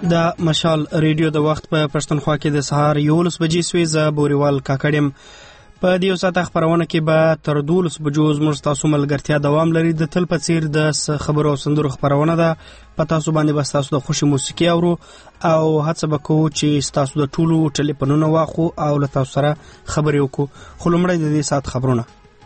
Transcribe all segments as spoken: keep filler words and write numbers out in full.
د مشال ریډیو د وخت په پښتونخوا کې د سهار یولس بجې سوي. زه بوریوال کاکړم. په دې ساعت خبرونه کې به تر دولس بجو زموږ تاسو ملګرتیا دوام لري. د تل په څیر د خبرو او سندرو خبرونه ده. په تاسو باندې بس تاسو د خوشي موسیقي اورو او هڅه وکړو چې تاسو د ټولو ټلیفونونو واخو او له تاسو سره خبرې وکړو. خو لومړی د دې ساعت خبرونه.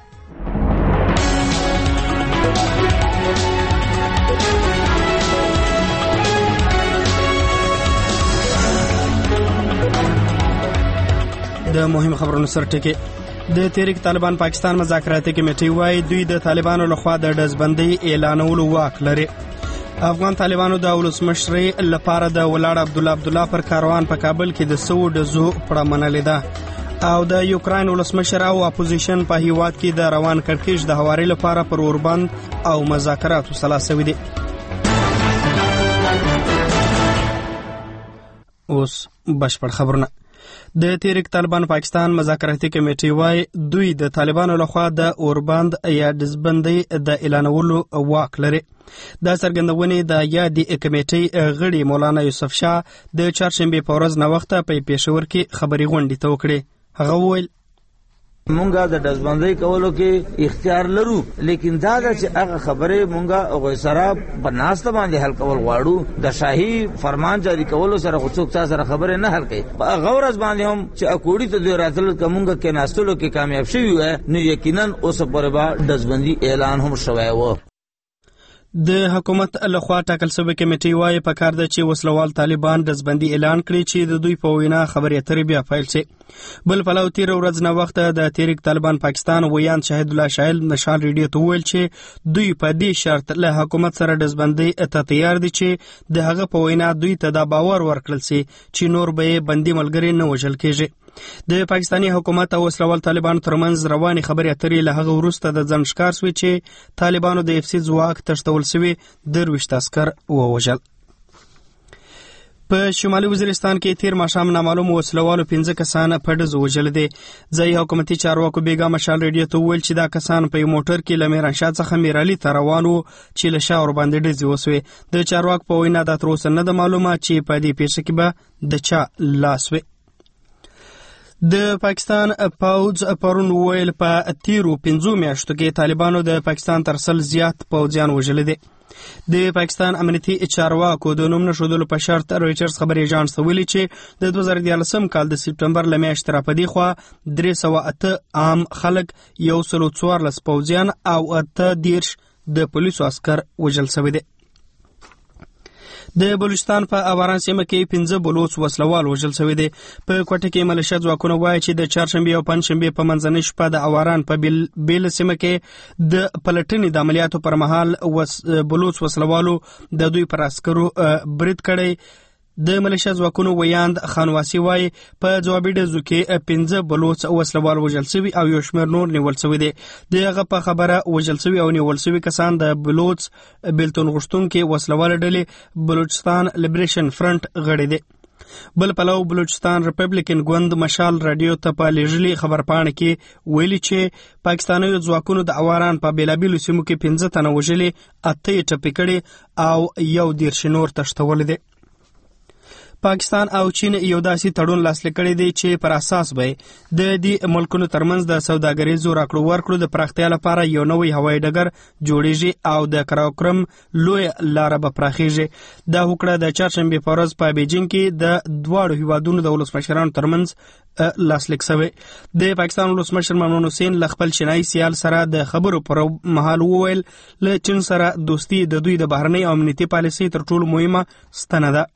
د مهم خبرونو سره ټکی. د تحریک طالبان پاکستان مذاکراتي کمیټې وايي دوی د طالبانو لخوا د ډزبندۍ اعلانولو واک لري. افغان طالبانو د ولسمشرۍ لپاره د ولاړ عبد الله عبد الله پر کاروان په کابل کې د سو ډزو پړه منلې ده او د یوکرين ولسمشر او اپوزیشن په هیواد کې د روان کړکېچ د هواري لپاره پر اوربند او مذاکرات وسلاسوي دي. اوس بشپړ خبرونه. د تحریک طالبان پاکستان مذاکراتي کمیټې وايي دوی د طالبانو لخوا د اوربند یا ډزبندۍ د اعلانولو واک لري. دا څرګندونه د یادې کمیټې غړي مولانا یوسف شاه د چهارشنبه په ورځ نوښت په پېښور کې خبري غونډې ته وکړي. هغه وویل مونږه د دزبندۍ کولو کې اختیار لرو، لیکن دا چې هغه خبره مونږه او سره بناسته باندې حل کول غواړو. د شاهي فرمان جاری کولو سره خصوص سره خبره نه حل کوي. په غورز باندې هم چې اکوړی ته دی راتل کومګه کې ناستلو کې کامیاب شوی و نو یقینا اوس پر با دزبندۍ اعلان هم شوی و. د حکومت لخوا ټاکل شوی کمیټې وايي په کار ده چې وسلوال طالبان دزبندۍ اعلان کړي چې د دوی په وینا خبرې اترې بیا پیل شي. بل پلو تیر ورځ نه وخت د تحریک طالبان پاکستان ویان شهید الله شایل نشال ریډیو ته ویل چې دوی په دې شرط له حکومت سره دزبندۍ ته تیار دي چې د هغه په وینا دوی ته دا باور ورکړل شي چې نور به بندي ملګری نه وژل کېږي. د پاکستاني حکومت او وسلوال طالبانو ترمنځ رواني خبرې اترې له هغه وروسته د ځان ښکار شوې چې طالبانو د اف سي ځواک تښتول شوي درویشت عسکر ووژل. په شمالي وزیرستان کې تیر ماښام نامعلوم وسلوالو پنځه کسان په ډزو وژل دي. ځایي حکومتي چارواکو بیګا مشال ریډیو ته وویل چې دا کسان په موټر کې له میرانشاه څخه میرالي ته روان وو چې له شا ورباندې ډزې وسوې. د چارواکو په وینا دا تر اوسه نه ده معلومه چې په دې پیښه کې به د چا لاس وي. د پاکستان پوځ پرون ویل په تیرو پنځو میاشتو کې طالبانو د پاکستان تر سل زیات پوځیان وژلي دي. د پاکستان امنیتي چارواکو د نوم نښودلو په شرط رویټرز خبري اژانس ته ویلي چې د دوه زره دیارلسم کال د سپټمبر له میاشتې را پدې خوا درې سوه اته عام خلک، یو سلو څوارلس پوځیان او اته دیرش د پولیسو عسکر وژل شوي دي. د بلوچستان په اواران سیمه کې پنځه بلوچ وسلوال وژل شوي دي. په کوټه کې ملیشه ځواکونه وایي چې د چهارشنبه او پنځشنبه په منځنۍ شپه د اواران په بیل بیل سیمه کې د پلټنې د عملیاتو پر مهال وس بلوچ وسلوالو د دوی پر عسکرو برید کړی. د ملیشه ځواکونو ویاند خانواسي وایي په جوابي ډزو کې پنځه بلوچ وسلوال وژل شوي او یو شمېر نور نیول شوي دي. د هغه په خبره وژل شوي او نیول شوي کسان د بلوچ بیلتون غوښتونکي وسلوال ډلې بلوچستان لیبریشن فرنٹ غړي دي. بل پلو بلوچستان ریپبلیکن ګوند مشال رادیو ته په لېږلي خبرپاڼه کې ویلي چې پاکستاني ځواکونو د اواران په بیلابیلو سیمو کې پنځه تنه وژلي، اته یې ټپي کړي او یو دیرش نور تښتولي دي. پاکستان او چین یو داسې تړون لاسلیک کړی دی چې پر اساس به د دې ملکونو ترمنځ د سوداګریزو راکړو ورکړو د پراختیا لپاره یو نوی هوایي ډګر جوړیږي او د کراوکرم لوی لاره به پراخیږي. دا هوکړه د چهارشنبه په ورځ په بیجینګ کې د دواړو هیوادونو د ولسمشرانو ترمنځ لاسلیک شوی. د پاکستان ولسمشر ممنون حسین له خپل چینایي سیال سره د خبرو پر مهال وویل له چین سره دوستي د دوی د بهرنۍ او امنیتي پالیسۍ تر ټولو مهمه ستنه ده.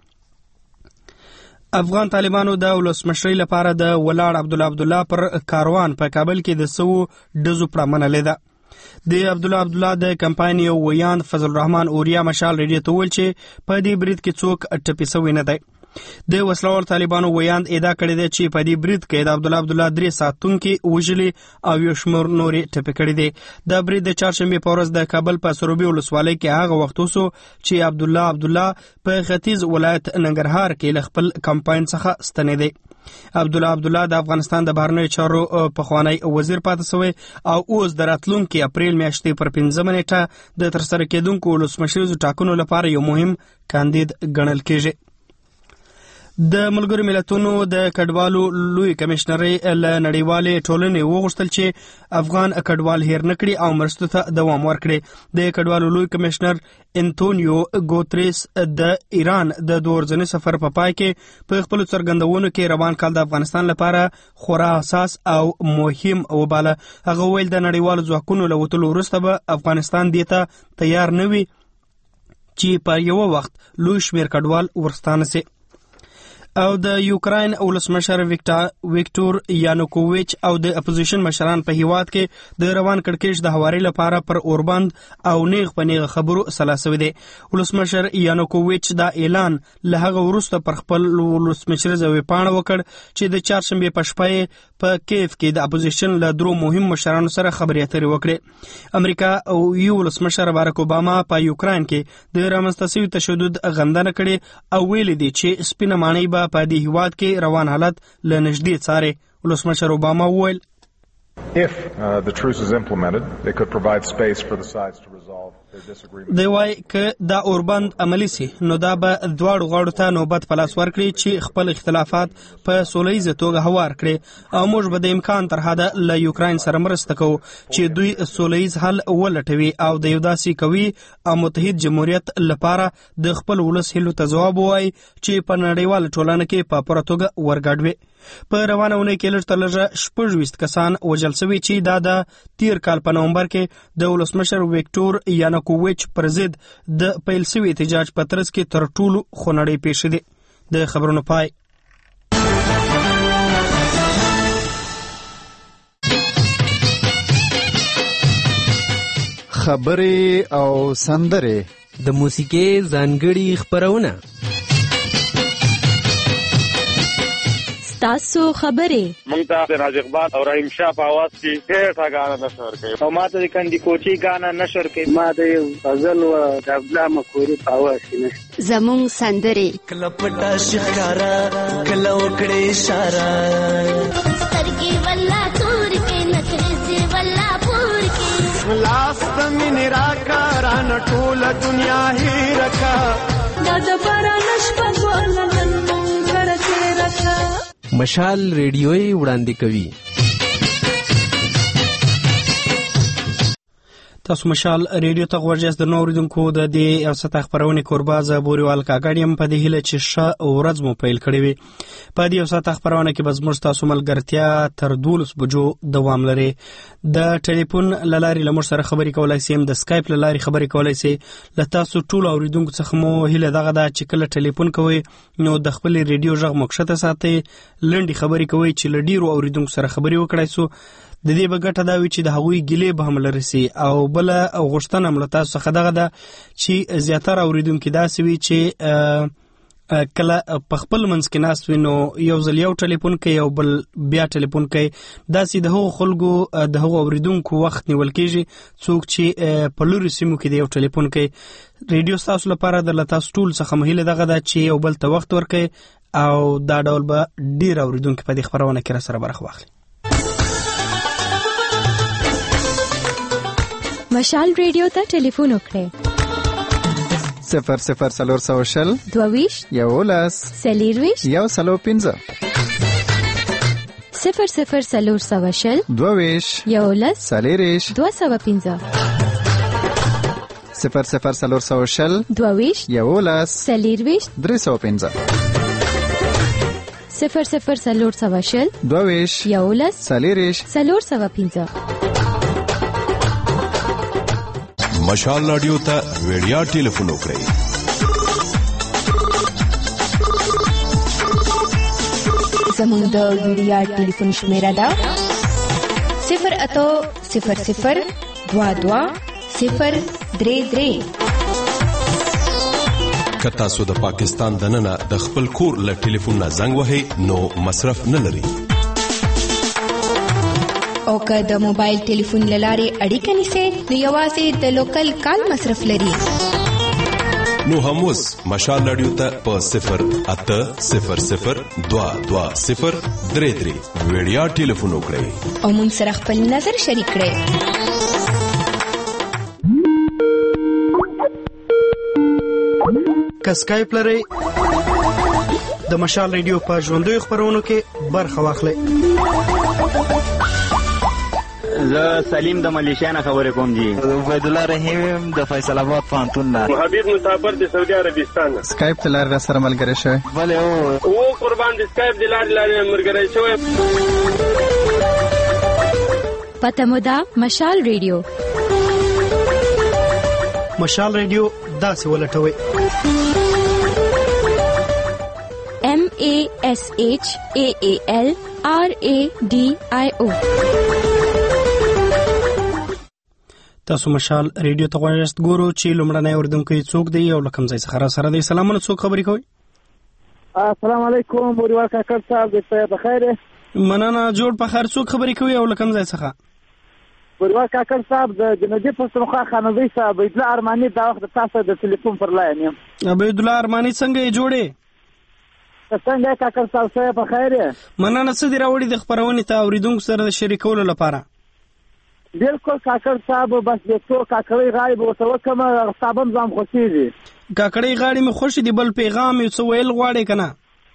افغان طالبانو د ولسمشرۍ لپاره د ولاړ عبد الله عبد الله پر کاروان په کابل کې د سو ډزو پړه منلې ده. د عبد الله عبد الله د کمپاین یو ویاند فضل الرحمن اوریا مشال ریډیو ته ویل چې په دې برید کې څوک ټپي شوی نه دی. د وسلوال طالبانو ویاند ادعا کړې ده چې په دې برید کې د عبد الله عبد الله درې ساتونکي وژلي او یو شمېر نورې ټپي کړي دي. دا برید د چهارشنبه په ورځ د کابل په سروبي ولسوالۍ کې هغه وخت وسو چې عبد الله عبد الله په ختیځ ولایت ننګرهار کې له خپل کمپاین څخه ستنېدی. عبد الله عبد الله د افغانستان د بهرنیو چارو پخوانی وزیر پاتې شوی او اوس د راتلونکي اپریل میاشتې پر پنځمه نیټه د ترسره کېدونکو ولسمشریزو ټاکنو لپاره یو مهم کاندید ګڼل کېږي. د ملګرو ملتونو د کډوالو لوی کمشنري له نړیوالې ټولنې وغوښتل چې افغان کډوال هیر نکړي او مرستو ته دوام ورکړي. د کډوالو لوی کمشنر انټونیو ګوتریس د ایران د دوه ورځني سفر په پای کې په خپل څرګندونو کې روان کال د افغانستان لپاره خورا حساس او مهم وباله. هغه ویل د نړیوالو ځواکونو له وتلو وروسته به افغانستان دې ته تیار نه وي چې په یو وخت لوی شمیر کډوال ورستانه سي. او د یوکراین ولسمشر ویکټور یانوکوویچ او د اپوزیشن مشران په هیواد کې د روان کړکېچ د هواري لپاره پر اوربند او نیغ په نیغ خبرو سلاسوي دي. ولسمشر یانوکوویچ دا اعلان له هغه وروسته پر خپل ولسمشر زوی پاڼه وکړ چې د چهارشنبه په شپه په کیف کې د اپوزیشن له درو مهم مشرانو سره خبرې اترې وکړې. امریکا او یو ولسمشر باراک اوباما په یوکراین کې د رامنځته شوي تشدد غندنه کړې او ویلي دي چې سپینه ماڼۍ به په دې هیواد کې روان حالت له نږدې څاري. ولسمشر اوباما وویل If uh, the truce is implemented, it could provide space for the sides to resolve their disagreements. دی وای که دا اوربند عملی سي نو دا به دواړو غاړو ته نوبت په لاس ورکړي چې خپل اختلافات په سوله ییزه توګه هوار کړي او موږ به د امکان تر حده له یوکراین سره مرسته کوو چې دوی سوله ییز حل ولټوي او د یو داسې قوي او متحد جمهوریت لپاره د خپل ولس هیلو ته ځواب ووایي چې په نړیواله ټولنه کې په پوره توګه ورګډ وي. په روانه اونۍ کې لږ تر لږه شپږ ویشت کسان وژل شوي چې دا د تیر کال په نومبر کې د ولسمشر ویکټور یانوکوویچ پر ضد د پیل شوي احتجاج په ترڅ کې تر ټولو خونړۍ پیښې دي. د خبرونو پای. خبرې او سندرې د موسیقۍ ځانګړي خبرونه تاسو خبرې مونږ ته راز اقبال او رحیم شاه په आवाज کې ډېر غاڼه نشر کوي او ماته د کندي کوچی غاڼه نشر کوي ما د غزل او د ابلا مکوري په आवाज کې نشته زمون سندرې کلپټا شکارا کلو کړي اشاره سترګي ولا تور کې نکري ولا پور کې لاس من راکاران ټول دنیا هی رکا دا د بارانش په ولنن کړه رکا مشال ریډیوي وړاندې کوي. تاسو مشال ریډیو ته غوږ د نوریدونکو د دې اوسط خبرونه کوربه ز بوريوال کاګړیم په دې هله چې ش ورځ مو پیل کړی وي. په دې اوسط خبرونه کې بزمر تاسو ملګرتیا تر دولس بجو دوام لري. د ټلیفون لاري لمر سره خبرې کولای سي، د اسکایپ لاري خبرې کولای سي. ل تاسو ټول اوریدونکو څخه مو هله دغه دا چې کله ټلیفون کوي نو د خپل ریډیو غږ مخشته ساتي، لنډي خبرې کوي چې لډیرو اوریدونکو سره خبرې وکړای سو. د دې بغټه دا وی چې د هغوی ګلې به هم لرسي او بل او غشتنه ملتا څخه دغه دا چې زیاتره اوریدونکو داسې وی چې کله په خپل منځ کې ناس وینو یو ځل یو ټلیفون کوي او بل بیا ټلیفون کوي. داسې د هغو خلکو د هغو اوریدونکو وخت نیول کېږي څوک چې په لوري سیمو کې د یو ټلیفون کوي. ریډیو تاسو لپاره د تاسو ټول څخه مهله دغه دا چې یو بل ته وخت ورکړي او دا ډول به ډیر اوریدونکو په دې خبرونه کې را سره برخه واخلي. مشال ریډیو ته ټلیفون وکړئ صفر صفر سلور سو شل دوویش یولس سلیرویش یو سلو پنځه صفر صفر سلور سو شل دوویش یولس سلیریش دو سو پنځه صفر صفر سلور سو شل دوویش یولس سلیرویش درې سو پنځه صفر صفر سلور سو شل دوویش یولس سلیریش سلور سو پنځه. مشال رادیو ته ویډیا ټلیفون وکړئ زموږ د ویډیا ټلیفون شمیره ده صفر اتو صفر صفر دوا دوا صفر درې درې. که تاسو د پاکستان دننه د خپل کور له ټلیفون نه زنګ وهئ نو مصرف نه لري او که د موبایل ټلیفون لارې اړیکه نیسئ نو یوازې د لوکل کال مصرف لري. نو هم اوس مشال رادیو ته په صفر اته صفر صفر دوا دوا صفر درې درې ویډیا ټلیفون وکړئ او موږ سره خپل نظر شریک کړئ. که اسکایپ لرئ د مشال ریډیو په ژوندوي خبرونو کې برخه واخلئ. زه سلیم د ملیشیا نه خبرې کوم جی. عبید الله رحیم د فیصل آباد پوهنتون نه. حبیب مسافر د سعودي عربستان نه. سکایپ ته لار سره ملګری شوی. بله او او قربان د سکایپ د لارې لارې ملګری شوی. پته مو ده مشال ریډیو. مشال ریډیو داسې ولټوئ. M A S H A A L R A D I O. تاسو مشال ریډیو ته غواړئ ګورو چې لومړنی اوریدونکی څوک دی او له کوم ځای څخه را سره دی. سلامونه، څوک خبرې کوي؟ السلام علیکم بوریوال کاکړ صاحب، د ته بخیر. مننه، جوړ په خیر. څوک خبرې کوي او له کوم ځای څخه؟ بوریوال کاکړ صاحب د جنوبي پښتونخوا خانوي صاحب عبید الله ارماني دا وخت تاسو د ټلیفون پر لاین یم. عبید الله ارماني څنګه یې جوړې؟ څنګه کاکړ صاحب څه په خیر یې؟ مننه. څه دی راوړي د خبرونې ته اوریدونکو سره د شریکولو لپاره؟ بالکل کاکړ صاحب، بس د څو کاکړی غایب ورته وکم صاحب هم ځم خوشیږي. کاکړی غاړي مې خوشي دی، بل پیغام یې څه ویل غواړي کنه؟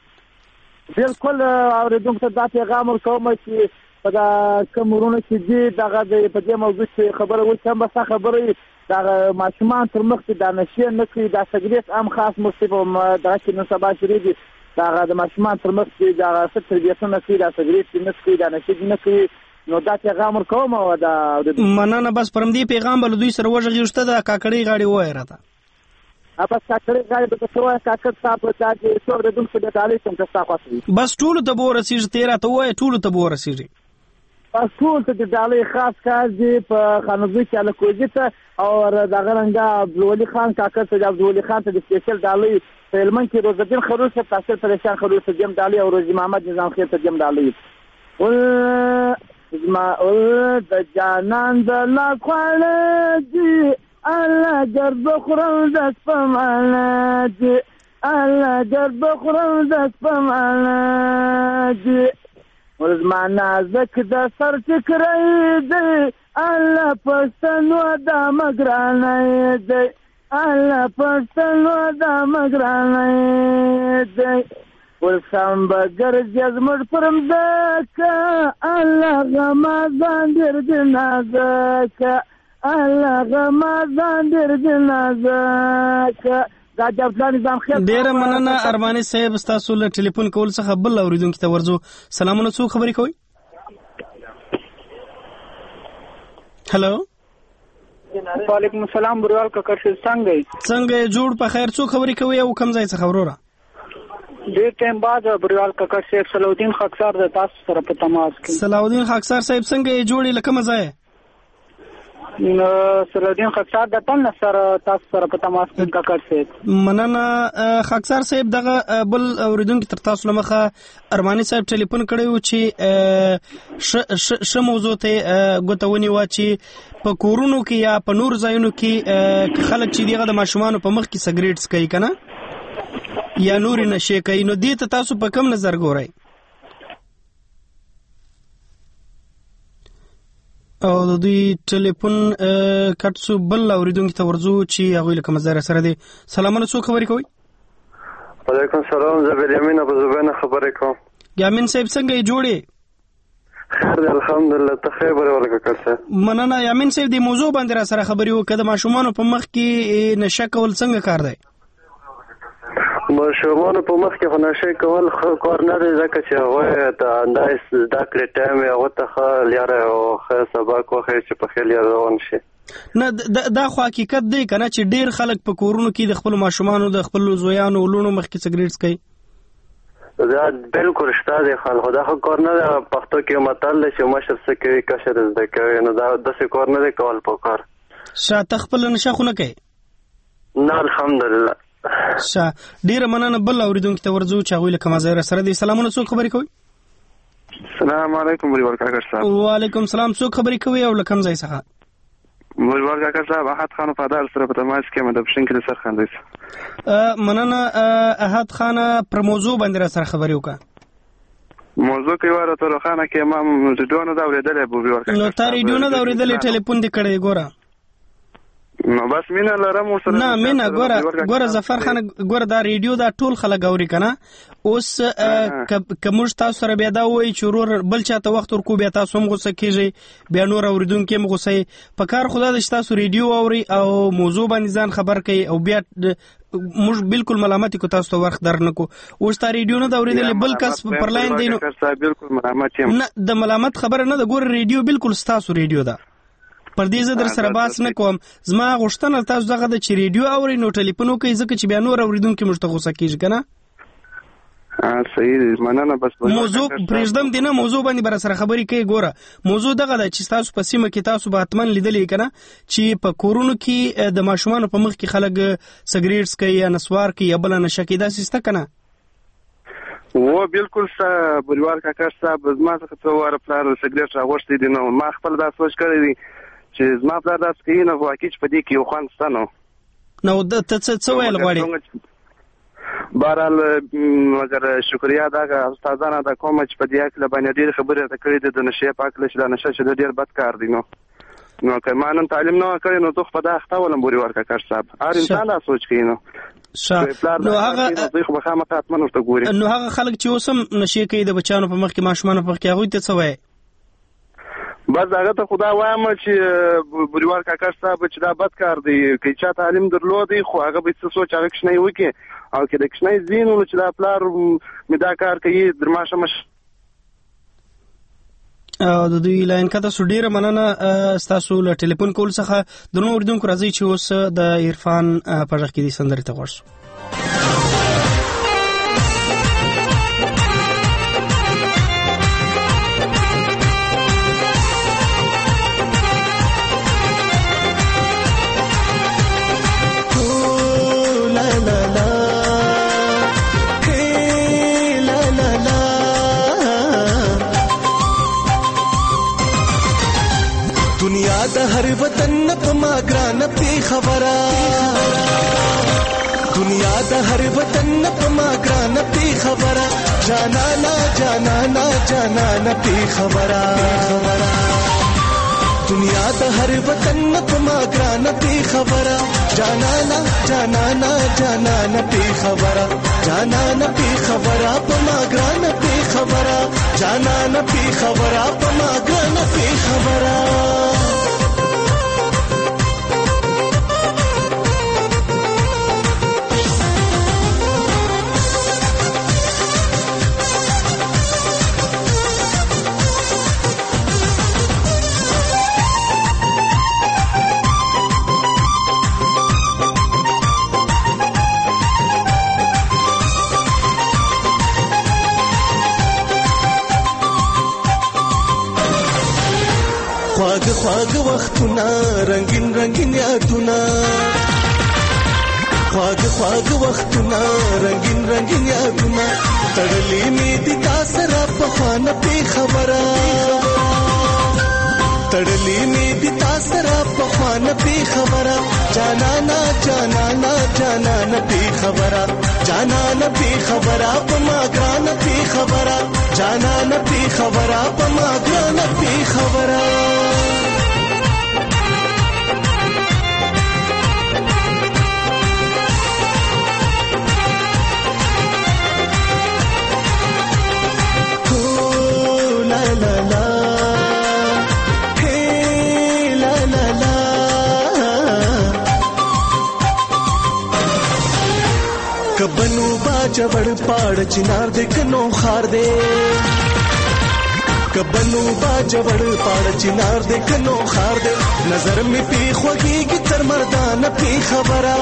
بالکل اوریدونکو ته دا پیغام ورکوم چې په دا کومورونه چې دی دغه د په دې موضوع کې خبره وکړم. بس خبرې دغه ماشومان تر مخ ته د نشي نه کوي، دا سګریټ هم خاص مصیبه دا چې نو سبا شری دي دغه د ماشومان تر مخ ته دغه څه تربیته نه کوي، دا سګریټ نه کوي، دا نشي نه کوي. نو دا پیغام ورکوم او دا مننه. بس پرم دی پیغام بل دوی سره وژغېشته د کاکړی غاړي وای راته. اپا کاکړی غاړي به څه وای کاکړ صاحب دا چې څو د دوم څه د تعالی څنګه تاسو خاصي. بس ټول ته به ورسیږي، تیرا ته وای ټول ته به ورسیږي. بس ټول ته د تعالی خاص کار دی په خانوزي کې له کوجه ته او دغه رنګا عبدالولي خان کاکړ ته عبدالولي خان ته د سپیشل تعالی فلمن کې روزدین خروش ته تاسو پریشان خروش ته جام تعالی او روزي محمد نظام خیر ته جام تعالی ول زما ول د جانان د لا خاله دی الله ګرد خورم د سپمانه دی الله ګرد خورم د سپمانه دی ورزمانه زکه د سر ټکرې دی الله پښتنو د مګرانه دی الله پښتنو د مګرانه دی ورسام بغیر جزمر پرم دکا الله غمازان در دنازکا الله غمازان در دنازکا دا جواب نظام خیر. ډیر مننه ارماني صاحب، تاسو له ټلیفون کول څخه بل اوریدونکو ته ورځو. سلامونه، څوک خبرې کوي؟ هلو. وعلیکم السلام بروال کاکړ څنګه یې؟ څنګه جوړ په خیر. څوک خبرې کوي او کوم ځای څخه وروره؟ ډېر ټایم بعد بروال کاکړ صاحب صلاحالدین خاکسار د تاسو سره په تماس کې. صلاحالدین خاکسار صاحب څنګه یې جوړې لکه مزه؟ صلاحالدین خاکسار د پن سره تاسو سره په تماس کې کاکړ صاحب. مننه خاکسار صاحب. دغه بل اوریدونکو تر تاسو لمخه ارماني صاحب ټلیفون کړی و چې ش موضوع ته غوتونی و چې په کورونو کې یا په نور ځایونو کې خلک چې دغه د ماشومان په مخ کې سګریټ سکي کنه یا نور نشي کوي، نو دې ته تاسو په کوم نظر ګورئ؟ او د دوی ټلیفون کټ سو بل اوریدونکو ته ورځو چې هغه لکه مزار سره دي. سلامونه، څوک خبرې کوي؟ وعلیکم السلام، زه یامین ابو زبینه خبرې کوم. یامین صاحب څنګه یې جوړې؟ خیر دی الحمدلله، ته خبرې ورکړه کړه. مننه یامین صاحب. د موضوع باندې را سره خبرې وکړه. د ماشومانو په مخ کې نشه کول څنګه کار دی؟ ماشومانو په مخ کې خو نشه کول کار نه دی، ځکه چې هغوی د انداز زده کړې ټایم یې هغو ته ښه لیاره او ښه سبق وښیي چې په ښه لیاره روان شي. نه دا خو حقیقت دی که نه چې ډېر خلک په کورونو کې د خپلو ماشومانو د خپلو زویانو لوڼو مخ کې سګریټ څکوي. دا بالکل شته دی خان، خو دا خو کار نه دی. پښتو کې یو متل دی چې مشر څه کوي کشر زده کوي، نو دا داسې کار نه دی کول پکار. شه ته خپله نشه خو نه کوې؟ نه الحمدلله. شه ډیره مننه. بل اوریدونکو ته ورځو چې هغوی له کومه ځای سره دي. سلامونه، څوک خبرې کوي؟ السلام علیکم بریوال کاکړ صاحب. وعلیکم السلام، څوک خبرې کوي او له کوم ځای څخه؟ بریوال کاکړ صاحب احد خان فادار سره په تماس کې مده پښین کې سر خاندي. مننه احد خان، پر موضوع باندې را سره خبرې وکړه. موضوع کې واره تر خانه کې ما ریډیو نه دا اورېدلې بریوال کاکړ. نو تا ریډیو نه دا اورېدلې، ټلیفون دې کړی ګوره. نو بس مینا لرم ورسره نه مینا ګوره ګوره ظفر خان ګوره دا ریډیو دا ټول خلک اوري کنه اوس که موږ تاسو سره بیا دا وایي چې ورور بل چاته وخت ورکو بیا تاسو هم غوسه کیږئ بیا نور اوریدونکي هم غوسه په کار خدا د تاسو ریډیو اوري او موضوع باندې ځان خبر کوي او بیا موږ بالکل ملامت کو تاسو ته وخت درنکو اوس تا ریډیو نه دا اوریدل بل کس پر لاین دی نو بالکل ملامت یم نه د ملامت خبره نه د ګوره ریډیو بالکل تاسو ریډیو ده پر دې زه در سره باس نه کوم زما غوښتنه تاسو دغه د چې ریډیو اوري نو ټلیفون وکړئ ځکه چې بیا نور اوریدونکي موږ ته غوسه کیږي کنه صحیح مننه بس موضوع پرېږدم دی نه موضوع باندې بر سره خبرې کوي ګوره موضوع دغه د چې تاسو په سیمه کې تاسو به اتمن لیدلې کنه چې په کورونو کې د ماشومان په مخ کې خلک سګریټس کوي یا نسوار کوي یا بل نشه کوي دا سیسته کنه و بالکل سا بریوال کاکا صاحب زما څخه څو واره پلار سګریټ راغوښتي دي نو ما خپل دا سوچ کړی دی چې زما پلار داسې کوي نو واقعي چې په دې کې یو خوند شته نو نو ته څه ویل غواړې بهرحال مګر شکریا دغه استادانه دا کوم چې په دې اړه باندې ډېرې خبرې راته کړې دي د نشې په اړه چې دا نشه چې ډېر بد کار دی نو نو که ما نن تعلیم نه کړی نو زه په دا اخته ولم بریوال کاکا صاحب هر انسان دا سوچ کوي نو نو هغه نو هغه خلک چې اوس هم نشې کوي د بچانو په مخ کې ماشومان په مخ کې هغوی ته څه وایي بس هغه ته خدا وایم چې بریوال کاکا صاحب چې دا بد کار دی که چا تعلیم درلودی خو هغه به څه سوچ هغه کښنی وکړي او که د کښنی ځین نو چې دا پلار مې دا کار کوي درماشه مش د دوی لاین کته سو ډیره مننه ستاسو له ټلیفون کول څخه د نور اوریدونکو راځي چې اوس د عرفان په ځخ کې دي سندري ته ورسو د هر وطن په ما ګران پی خبره دنیا د هر وطن په ما ګران پی خبره جانا نا جانا نا جانا نا پی خبره دنیا د هر وطن په ما ګران پی خبره جانا نا جانا نا جانا نا پی خبره جانا نا پی خبره په ما ګران پی خبره جانا نا پی خبره په ما ګران پی خبره خواږ خواږ وختونه رنگین رنگین یادونه خواږ خواږ وختونه رنگین رنگین یادونه تړلې مې دي تا سره په خوانه پی خبره تړلې مې دي تا سره په خوانه پی خبره جانا نا جانا نا جانا نا پی خبره جانا نا پی خبره په ما ګران پی خبره جانا نا پی خبره په ما ګران پی خبره کبنو باجا وړ پاړ چنار دې کنو خار دې کبنو باجا وړ پاړ چنار دې کنو خار دې نظر می پی خوږیږي تر مردان پی خبره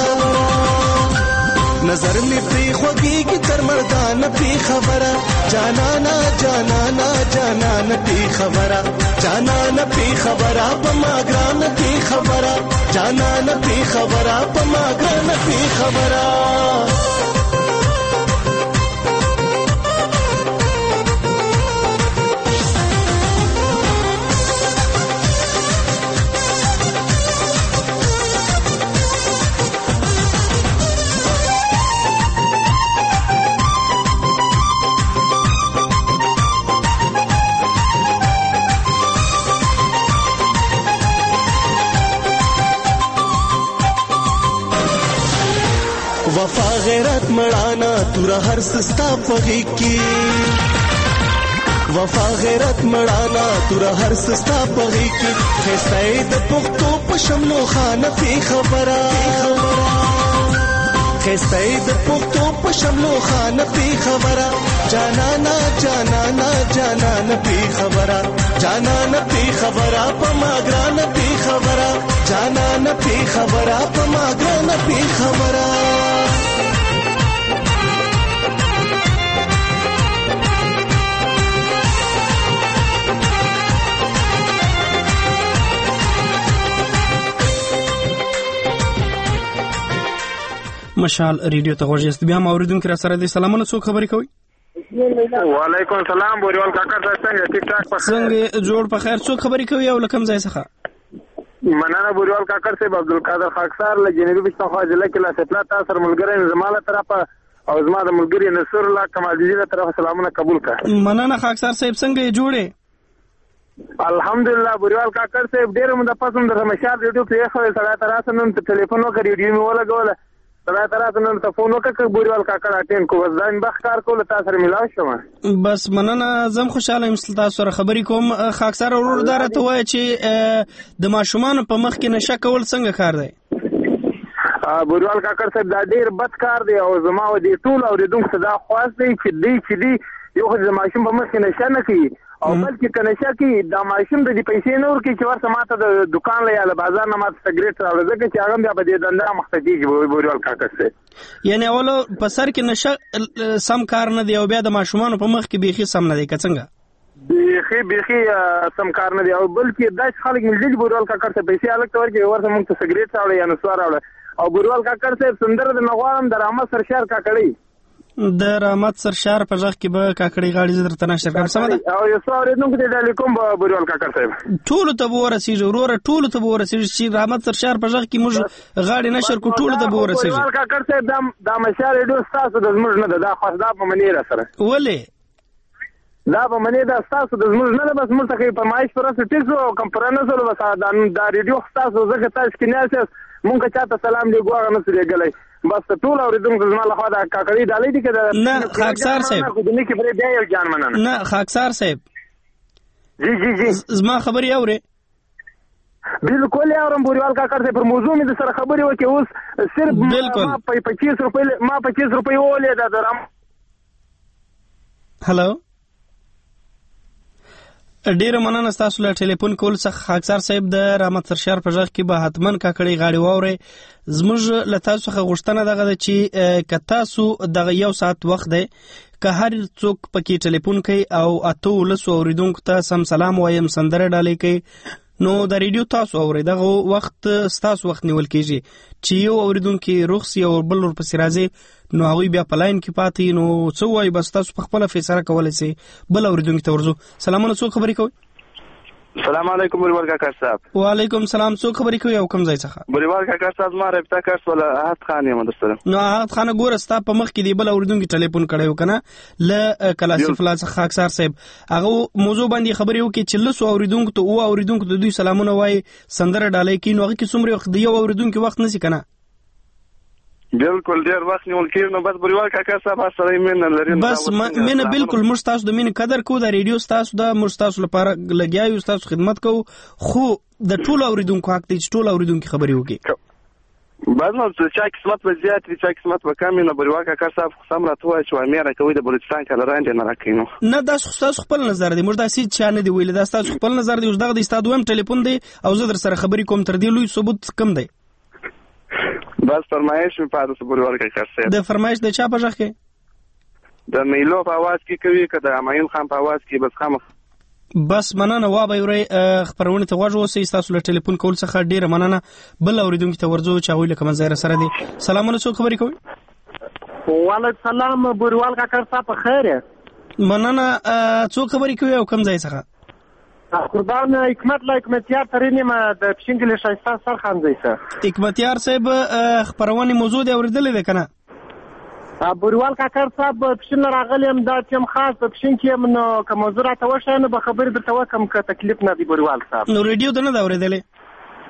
نظر می پی خوږیږي تر مردان پی خبره جانا نا جانا نا جانا نا پی خبره جانا نا پی خبره په ما ګران پی خبره جانا نا پی خبره په ما ګران پی خبره وفا غیرت مړانا تور هر سستا پغی کی وفا غیرت مړانا تور هر سستا پغی کی خسید پختو پشملو خان پی خبره خسید پختو پشملو خان پی خبره جانانا جانانا جانانا پی خبره جانانا پی خبره پما ګران پی خبره جانانا پی خبره پما ګران پی خبره مشال ریډیو ته غوږ بیا ما اوریدونکو را سره د سلامونه څوک خبرې کوي وعلیکم السلام بوریوال کاکا څنګه ټیک ټاک په څنګه جوړ په خیر څوک خبرې کوي او لکم ځای څخه مننه بوریوال کاکا صاحب عبدالقادر خاکسار له جنوبي پښتونخوا ضلع کې لا سپلا تاسو ملګری زماله طرفه او زما د ملګری نصر الله کمالدین له طرفه سلامونه قبول کړه مننه خاکسار صاحب څنګه جوړې الحمدلله بوریوال کاکا صاحب ډېر مونږ د پسند د مشال ریډیو په خو سره تراسه نن ټلیفون وکړ ریډیو می ولګول سره تراسه نن ته فون وکړ بوریوال کاکا اټین کو ځان بخکار کول تاسو سره ملاو شوم بس مننه زم خوشاله یم تاسو سره خبرې کوم خاکسار ورور دار ته وای چې د ماشومان په مخ کې نشه کول څنګه کار دی بوریوال کاکا صاحب دا ډیر بد کار دی او زما و دي ټول اوریدونکو ته دا خواست دی چې دی چې دی یو خو د ماشوم په مخ کې نشه نه کوي او بلکې کنيشه کې دا ماشوم د دې پیسې نور کې چې ورته ماته د دکان له یا بازار نه ماته سګریټ راوړل ځکه چې هغه بیا به د دنده مختدي بوریوال کاکا صاحب یعنی اولو په سر کې نشه سم کار نه دی او بیا د ماشومان په مخ کې بيخي سم نه دی که څنګه بيخي بيخي سم کار نه دی او بلکې داس خلک ملي بوریوال کاکا صاحب پیسې الګ تور کې ورته موږ ته سګریټ راوړل یا نسوار راوړل او بوریوال کاکا صاحب سندر د نغوارم د رحمت سرشار کاکړی د رحمت سرشار په ځخ کې به کاکړی غاړي زدر تناشر کوم سم ده او یو څو اوریدونکو ته علیکم بوریوال کاکا صاحب ټول ته ورسیږي وروره ټول ته ورسیږي چې رحمت سرشار په ځخ کې موږ غاړي نشر کو ټول ته ورسیږي بوریوال کاکا صاحب د د مشال ریډیو تاسو د زموږ نه ده خاص دا په منی را سره ولې دا په منی دا تاسو د زموږ نه ده بس موږ ته فرمایش پر اساس ټیکو کمپرانس ولو بس دا ریډیو تاسو زګه تاسو کې نه اساس مونږ چاته سلام دی ګوغه نه سړي غلې بس ټول اوریدونکو زما له خوا دا کاکړی دالې دي کې نه خاکسار صاحب دني کې بری دی یو جان مننه نه خاکسار صاحب جی جی جی زما خبري اوري بالکل اورم بوریوال کاکړ ته پر موضوع می سره خبري وکي اوس صرف ما پچیس روپے ما پچیس روپے ولې دا درم هالو ډیره مننه تاسو له ټلیفون کول څخه خاکسار صاحب د رحمت سرشار په ځخ کې به حتمن کاکړی غاړي ووري زموږ له تاسو څخه غوښتنه دغه چې ک تاسو دغه یو ساعت وخت دی که هر څوک پکې ټلیفون کوي او اته ولس اوریدونکو ته سم سلام وایم سندره ډالې کوي نو د ریډیو تاسو اوري دغه وخت تاسو وخت نیول کیږي چې یو اوریدونکو روخسي او بل ور پسې راځي نو هغه بیا پلاین کې پاتې نو څو وای بس تاسو په خپل فیصله کولای شئ بل اوریدونکو ته ورزو سلامونه څو خبرې کوي السلام علیکم بوریوال کاکا صاحب وعلیکم السلام څو خبرې کوي او کوم ځای څخه بوریوال کاکا صاحب ما رابطه کړ ولا احد خان یم درسره نو احد خان ګور استا په مخ کې دی بل اوریدونکو ټلیفون کړو کنه ل کلاسیف فلاس خاکسار صاحب هغه موضوع باندې خبرې وکړي چې لسو اوریدونکو ته او اوریدونکو ته دوی سلامونه وای سندره ډالې کې نو هغه کې څومره وخت دی او اوریدونکو وخت نسی کنه بالکل ډیر وخت نیول کېږي نو بس بوریوال کاکا صاحب سره مين لري بس مینه بالکل موږ تاسو د مینه قدر کو د ریډیو تاسو د موږ تاسو لپاره لګیایو تاسو خدمت کو خو د ټول اوریدونکو حق دی چې ټول اوریدونکو خبرې وکړي بعد نو چې قسمت په زیات دي چې قسمت په کم نه بوریوال کاکا صاحب سم راته وای چې امیر کوي د بلوچستان کله راځي نه راکینو نه دا تاسو خپل نظر دی موږ دا سې چا نه دی ویل دا تاسو خپل نظر دی اوس دغه د استاد ویم ټلیفون دی او زه در سره خبرې کوم تر دې لوی ثبوت کم دی بس فرمایش می پاره بوریوال کاکا صاحب د فرمایش د چا په ځخ کې د میلو په आवाज کې کوي کده امایل خان په आवाज کې بس خامخ بس مننه وا به یوري خبرونه ته غوږ وسی تاسو له ټلیفون کول څخه ډیره مننه بل اوریدونکو ته ورځو چې ویل کوم ځای سره دي سلامونه څو خبرې کوي وعلیکم السلام بوریوال کاکا صاحب په خیر مننه څو خبرې کوي او کوم ځای څخه قربان حکمت لا حکمتیار ترینه ما د پښینګل شایسته سر خان زیسه حکمتیار صاحب خبرونه موضوع دی اوریدلې ده کنه بوریوال کاکا صاحب پښین راغلم دا تیم خاص په پښین کې نو کوم زرا ته وښه نو به خبر به توکم که تکلیف نه دی بوریوال صاحب نو ریډیو ته نه دا اوریدلې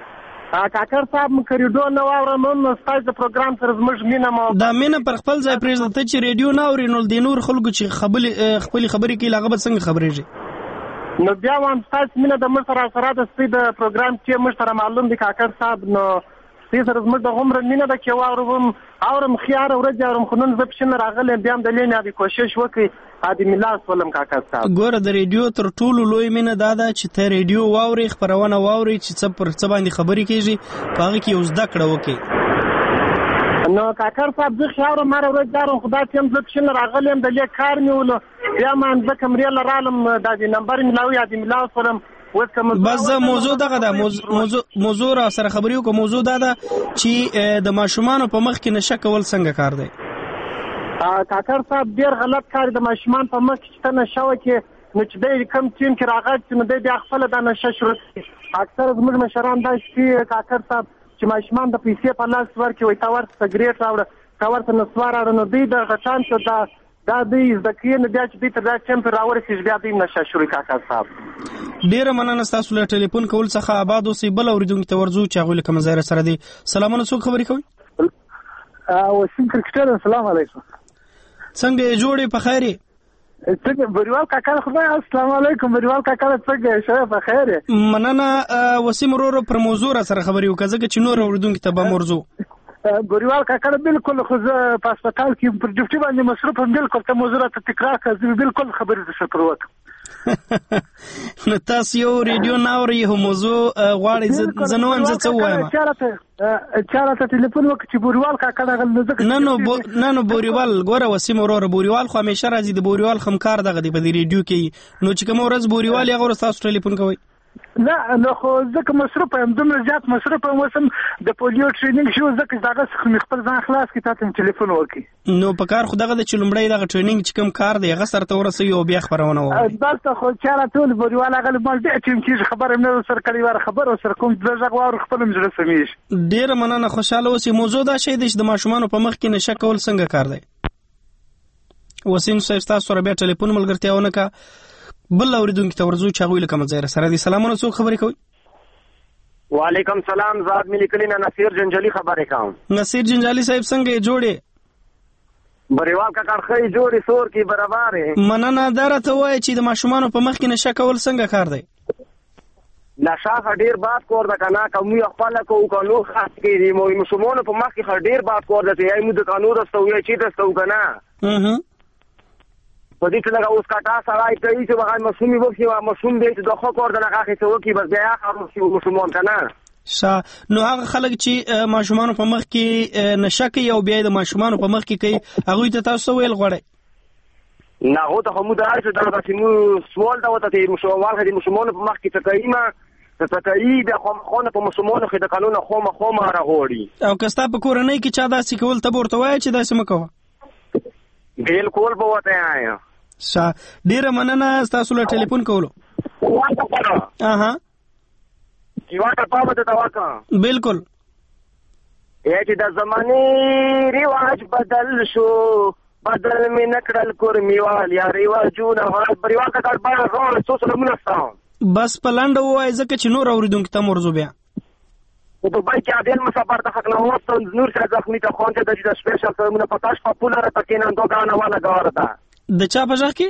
کاکر صاحب م کریډو نه واورم نو ستاسو د پروګرام سره زموږ مینه مو دا مینه پر خپل ځای پرېږده ته چې ریډیو نه اورې نو د نور خلکو چې خبرې خپلې خبرې کوي هغه به څنګه خبرېږي نو بیا هم ستاسو مینه د موږ سره سره د سپي د پروګرام چې موږ سره معلوم دی کاکر صاحب نو سپي سره زموږ د عمر مینه ده چې واورم اورم خيار ورځ اورم خو نن زه پښنه راغلم بیا هم د لینې د کوشش وکړي ادي ملاس ولم کاکر صاحب ګوره د ریډیو تر ټولو لوی مینه دا ده چې ته ریډیو واوري خبرونه واوري چې څه پر څه باندې خبرې کیږي په هغه کې یو زده کړه وکړي نو کاکر صاحب زه خيار مر ورځ دارم خدای ته هم زه پښنه راغلم د لې کار نیولو بیا ما زه کمرې لرالم د دې نمبر ملاوي ادي ملاس ولم بس دا موضوع دغه دا موضوع موضوع را سره خبرې وکړو موضوع دا ده چې د ماشومان په مخ کې نشه کول څنګه کار دی کاکر صاحب ډیر غلط کار د ماشومان په مخ کې ته نشه وکړي نو چې د کم ټیم کې راغلی نو د بیا خپل د نشه شروع اکثر زموږ مشران دا چې کاکر صاحب چې ماشومان د پیسې په لاس ورکړي وي تا ورته سګریټ راوړه تا ورته نسوار راوړه نو دوی د غچان ته دا دا دوی زده کوي نو بیا چې دوی ته دا ټیم پر راورسېږي بیا دوی نشه شروع کاکر صاحب ډیره مننه ستاسو له ټلیفون کول څخه آباد اوسئ بل اورېدونکي ته ورځو چې هغوی له کومه ځایه سره دي سلامونه څوک خبرې کوي وسیم کرکټر السلام علیکم څنګه یې جوړې په خیر یې څنګه بریوال کاکا خدای السلام علیکم بریوال کاکا څنګه شه په خیر یې مننه وسیم ورور پر موضوع را سره خبرې وکړه ځکه چې نور اورېدونکي ته به موضوع بریوال کاکا بالکل خو زه په هسپتال کې پر ډیوټي باندې مصروف هم بالکل ته موضوع ته تکرار کړه بالکل خبرې د شکر وکړه نو تاسو یو ریډیو نه اورئ یو موضوع غواړئ زه نو هم زه څه وایم چاله ته ټلیفون وکړه چې بریوال کاکا دغه نه نو نه نو بریوال ګوره وسیم وروره بریوال خو همیشه راځي د بریوال خمکار دغه دی په دې ریډیو کې نو چې کوم ورځ بریوال هغه ورځ تاسو ټلیفون کوئ نه نو خو ځکه مصروف یم دومره زیات مصروف یم اوس هم د پولیو ټریننګ شو ځکه دغه څخه مې خپل ځان خلاص کړي تا ته ټلیفون وکړي نو په کار خو دغه د چې لومړی دغه ټریننګ چې کوم کار دی هغه سرته ورسوي او بیا خبرونه ووایي دلته خو چاره ټول بریوال هغه مال ډېر ټیم کېږي خبره مې نه سره کړې واره خبره سره کوم د غږ واور خپل مې زړه سمېږي ډېره مننه خوشحاله اوسئ موضوع دا شی دی چې د ماشومانو په مخ کې نشه کول څنګه کار دی وسیم صاحب ستاسو سره بیا ټلیفون ملګرتیا ونه کړه بل اورېدونکي ته ورځو چې هغوی له کومه ځایه سره دي سلامونه څوک خبرې کوي وعلیکم سلام زاد ملي کلینا نصیر جنجالي خبرې کوم نصیر جنجالي صاحب څنګه یې جوړې بریوال کا کارخې جوړې سور کی برابر مننه دا راته وایي چې د ماشومانو په مخ کې نشه کول څنګه کار دی نشه ډیر باد کور د کنا کوم یو خپل کو قانون خاص کړي مو مسلمانانو په مخ کې ډیر باد کور د یای مو د قانون راستوي چې تاسو کنا اها په دې څنګه اوس کاټا سړای کوي چې هغه مسومي وکړي او مسوم دې چې دغه کور د هغه څه وکړي بس بیا هغه مسلمان کنه شا نو هغه خلک چې ماشومان په مخ کې نشه کوي او بیا د ماشومان په مخ کې کوي هغه ته تاسو ویل غواړئ نه هو ته هم دا چې دا چې مو سوال دا وته چې مسلمان هدي مسلمان په مخ کې تکایما تکایي د خونه په مسلمان خو د قانون خو ما خو ما راغوري او کستا په کورنۍ کې چا داسې کول ته ورته وایي چې داسې مکوه بالکل به وته آیا شا ډیره مننه تاسو له ټلیفون کولو اها یواټه پامه ته واکا بالکل یا چې د زمانه ریواج بدل شو بدل می نکړل کور میوال یا ریواجونه هغه پریوار کا کار بار روان څو څو منستان بس پلانډ وای ځکه چې نور اوریدونکو ته مرزو بیا او په بای کې عادل مسافر ته حق نه وستون نور څه ځخمي ته خوانته د دې سپیشل سره پتاش پاپولر ته کینان دوګانه والا ګوردا د چا په ځخ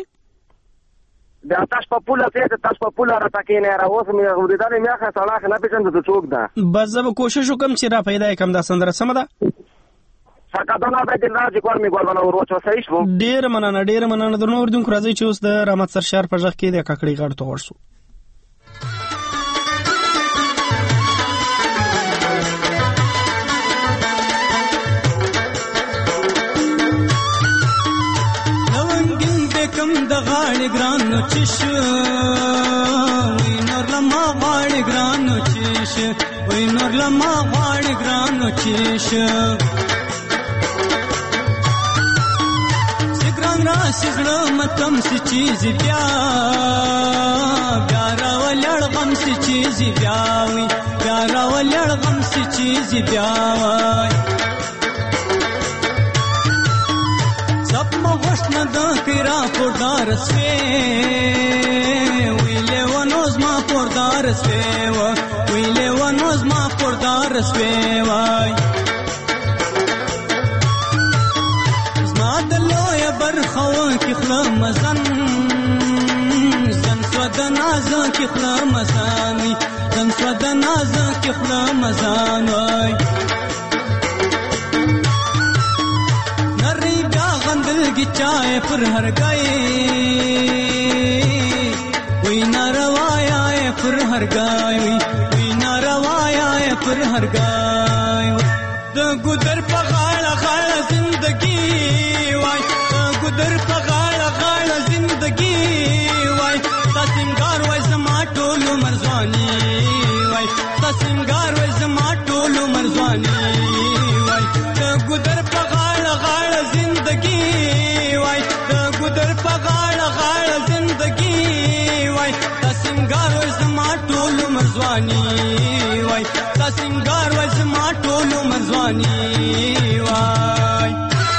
کې د تاش پاپولر ته تاش پاپولر ته کینه راوس مې ورېدل مې اخر صلاح نه پېژند ته څوک ده بس زه کوشش وکم چې را پیدا کم دا سندره سم ده ساکادونه به د راځي کور مې ګور باندې ورچو صحیح شو ډیر مننه ډیر مننه د نور دونکو راځي چې اوس د رحمت سرشار په ځخ کې د ککړې غړ ته ورسو کم د غاړې ګرانو چش وای نور لما غاړې ګرانو چش وای نور لما غاړې ګرانو چش سګران را سګړه متم سي چیز بیا بیا را ولړ غم سي چیز بیا وای بیا را ولړ غم سي چیز بیا وای نه د کرا پردار سوي ویله ونوز ما پردار سوي ویله ونوز ما خوردار سوی وای زما د لوی برخو کې خله مزن زن سو د نازو کې خله مزن زن سو د نازو کې خله مزن وای نری بیا غندلګي چای پر هر گئی وی ناروایا پر هر گئی وی ناروایا پر هر گئی د ګدر په غاړه غاړه زندگی وای د ګدر په غاړه غاړه زندگی وای تاسمګار وای زما ټول مرزوانی وای تاسمګار وای زما ټول مرزوانی وای د ګدر په غاړه غاړه زندگی وای د ګدر په غاړه غاړه زندگی وای تاسمګار وای زما ټول مرزوانی وای تاسمګار وای زما ټول مرزوانی وای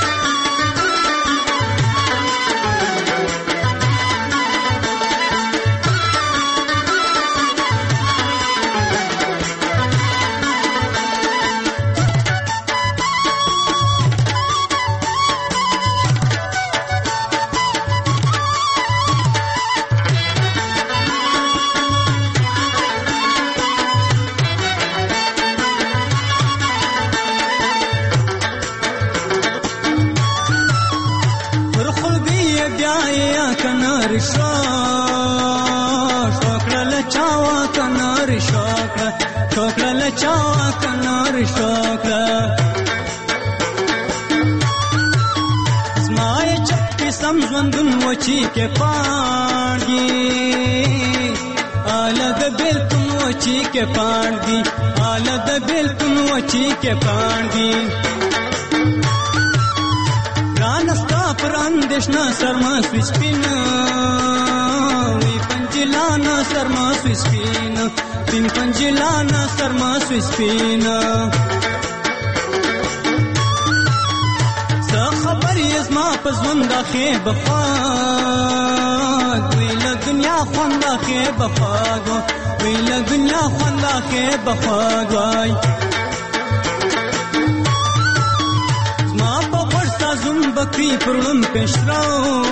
چاوا کنار شوکړه زمای چپی سم ژوندون وچی کې پاڼګي آله د بیلتون وچی کې پاڼګي آله د بیلتون وچی کې پاڼګي رانستا پر اندیشنا سرما سپینا وی پنجلانا سرما سپینا پین پنجلانا سرما سپینا څه خبر یې زما په ژوند اخې بخواد وی له دنیا خوند اخې بخواد وی له دنیا خوند اخې بخواد وای زما په ورسا زوم بکری پرلم پېشراو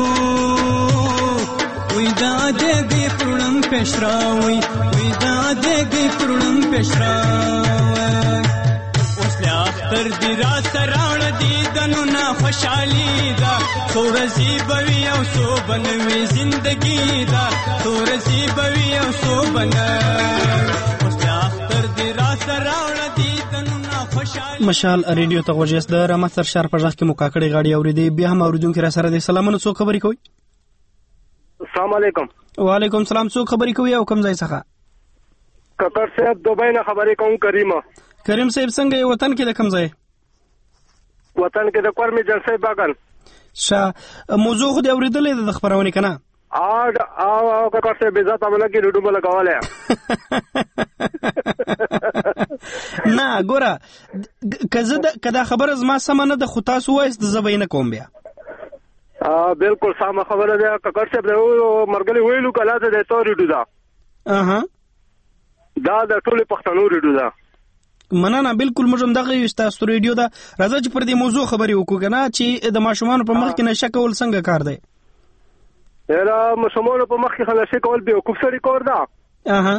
وی دا دې پرلم پېشراوي وی دا دې پرلم پېشراوي اوس له اختر دی را سراړ دي دنو نه خوشالي دا سورزي بوي او سو بنوي زندگی دا سورزي بوي او سو بنوي اوس له اختر دی را سراړ دي دنو نه خوشالي مشال ریډیو ته غوښیس د رمسر شهر په ځخ کې مکاکړي غاړي اوریدي بیا هم اوریدونکو را سره د سلامونو څو خبري کوي. السلام علیکم. وعلیکم السلام. څو خبري کوي او کوم ځای څخه؟ ککر صاحب دوبۍ نه خبرې کوم. کریمه. کریم صاحب څنګه یې وطن کې د کوم ځای؟ وطن کې د کورمي جلسې باغن. شا موضوع خو دې اوریدلې د خبرونه کنه؟ ا او ککر صاحب عزت امنه کې ډوډو لګواله. نه ګوره کزه کدا خبر از ما سم نه د خطا سو وایس د زبینه کوم بیا. ا بالکل سم خبره ده. ککر صاحب له مرګلي ویلو کله ده د توري ډودا. اها دا د ټولې پښتنو ریډیو ده. مننه بالکل موږ هم دغه یو تاسو ریډیو ده. راځه چې پر دې موضوع خبرې وکړو کنه چې د ماشومان په مخ کې نشه کول څنګه کار دی؟ یاره ماشومان په مخ کې نشه کول به کوم سړي کار ده. اها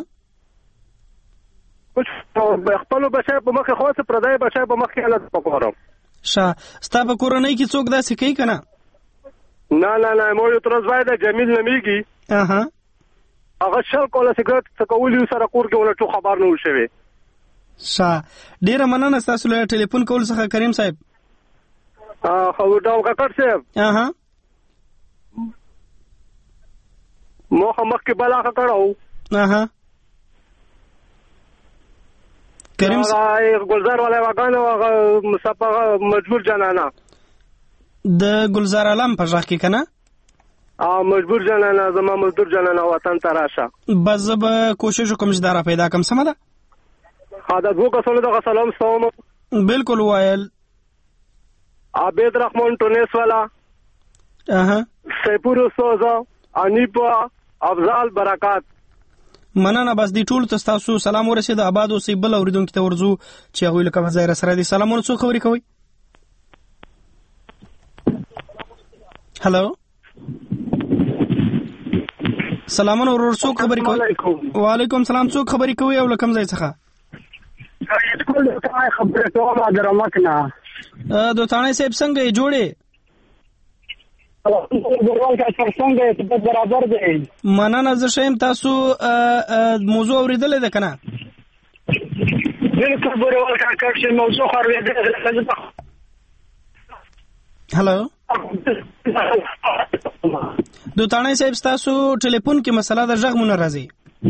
خپل بچای په مخ خاصه پردای بچای په مخ کې حالت پکورم. شا ستا په کورنۍ کې څوک داسې کوي کنه؟ نه نه نه مو یو ترز وای دا جمیل نمیږي. اها هغه شل کوله سیګریټ څکولي سره کور کې ولټو خبر نه وشوي. شا ډیره مننه تاسو له ټلیفون کول څخه کریم صاحب. ا خو دا ککړ صاحب. اها مو هم کې بلا کړو. اها کریم صاحب ګلزار والے واګانو مصطفی مجبور جنانا د ګلزار علم په ځخ کې کنه؟ ا مجبور جنانا زما مزدور جنانا وطن تراشه. بس به کوشش وکم چې دارا پیدا کم سم ده. ها دا دوه کسانو د سلام ستوم. بالکل وایل. عبید رحمان ټونس والا. اها سیپور سوزا انیپا افضل برکات. مننه. بس دی ټول ته تاسو سلام ورسید. آباد اوسئ. بل اوریدونکو ته ورځو چې هغوی له کومه ځایه سره دي. سلامونه. څوک خبرې کوئ؟ هلو سلامونه ورور. څوک خبرې کوئ؟ وعلیکم سلام. څوک خبرې کوئ او له کوم ځای څخه؟ خبرې کوم د رمک نه. دوتاڼی صاحب څنګه یې جوړې؟ برابر دی. مننه. زه ښه یم. تاسو موضوع اورېدلې ده که نه؟ بالکل بوریوال کاکړ چې موضوع خو اورېدلې. هلو دوتاڼی صاحب ستاسو ټلیفون کې مسله د غږ مو نه راځي.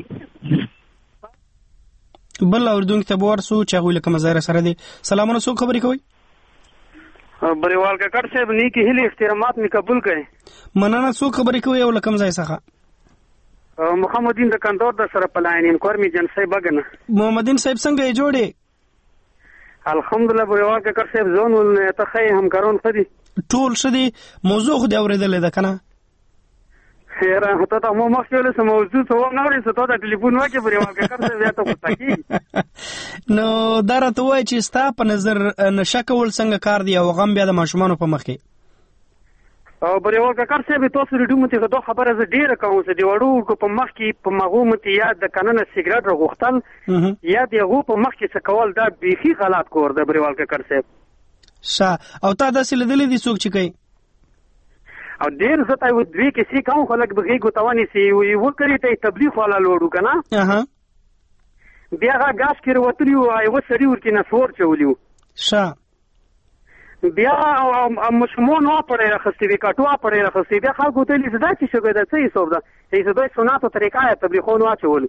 بل اوریدونکي ته به ورسو چې هغوی له کومه ځایه سره دي. سلامونه. څوک خبرې کوئ؟ بریوال کاکړ صاحب نیکی هیلې احترامات می قبول کړئ. مننه. څوک خبرې کوئ او له کوم ځای څخه؟ محمدین د کندور د سره پلاین یم کور می جن صاحب بګنه. محمدین صاحب څنګه یې جوړې؟ الحمدلله بریوال کاکړ صاحب زون ول ته خې همکارون خدي ټول شدي. موضوع خو دې اورېدلې ده که نه؟ خیره ته ته مو مخکې ولې څه موضوع څه ونه اورې څه ته د ټلیفون وکړې بریوال کاکړ صاحب بیا ته غوسه کېږي. نو دا راته ووایه چې ستا په نظر نشه کول څنګه کار دی او غم بیا د ماشومانو په مخ کې؟ او بریوال کاکړ صاحب تاسو ریډیو متې دا خبره زه ډېره کوم چې د وړو په مخ کې په مغو متې یا د قانون سیګریټ راغوښتل یا د هغو په مخ کې څه کول دا بیخي غلط کور دی بریوال کاکړ صاحب. ښه. او تا داسې لیدلې دي څوک چې کوي؟ او ډېر زه ته دوې کیسې کوم خو لږ به غېږ ورته ونیسي وکړې ته یې تبلیغ والا لوړ که نه بیا هغه ګاز کې راوتلي وو یوه سړي ورکې نسوار چولي وو. ښه. بیا ماشومان واپړی راخستې وې کټو واپړی راخستې بیا خلکو ورته ویلي چې دا چې شوی ده څه حساب ده چې دوی سنتو طریقه یې تبلیغونه واچولي.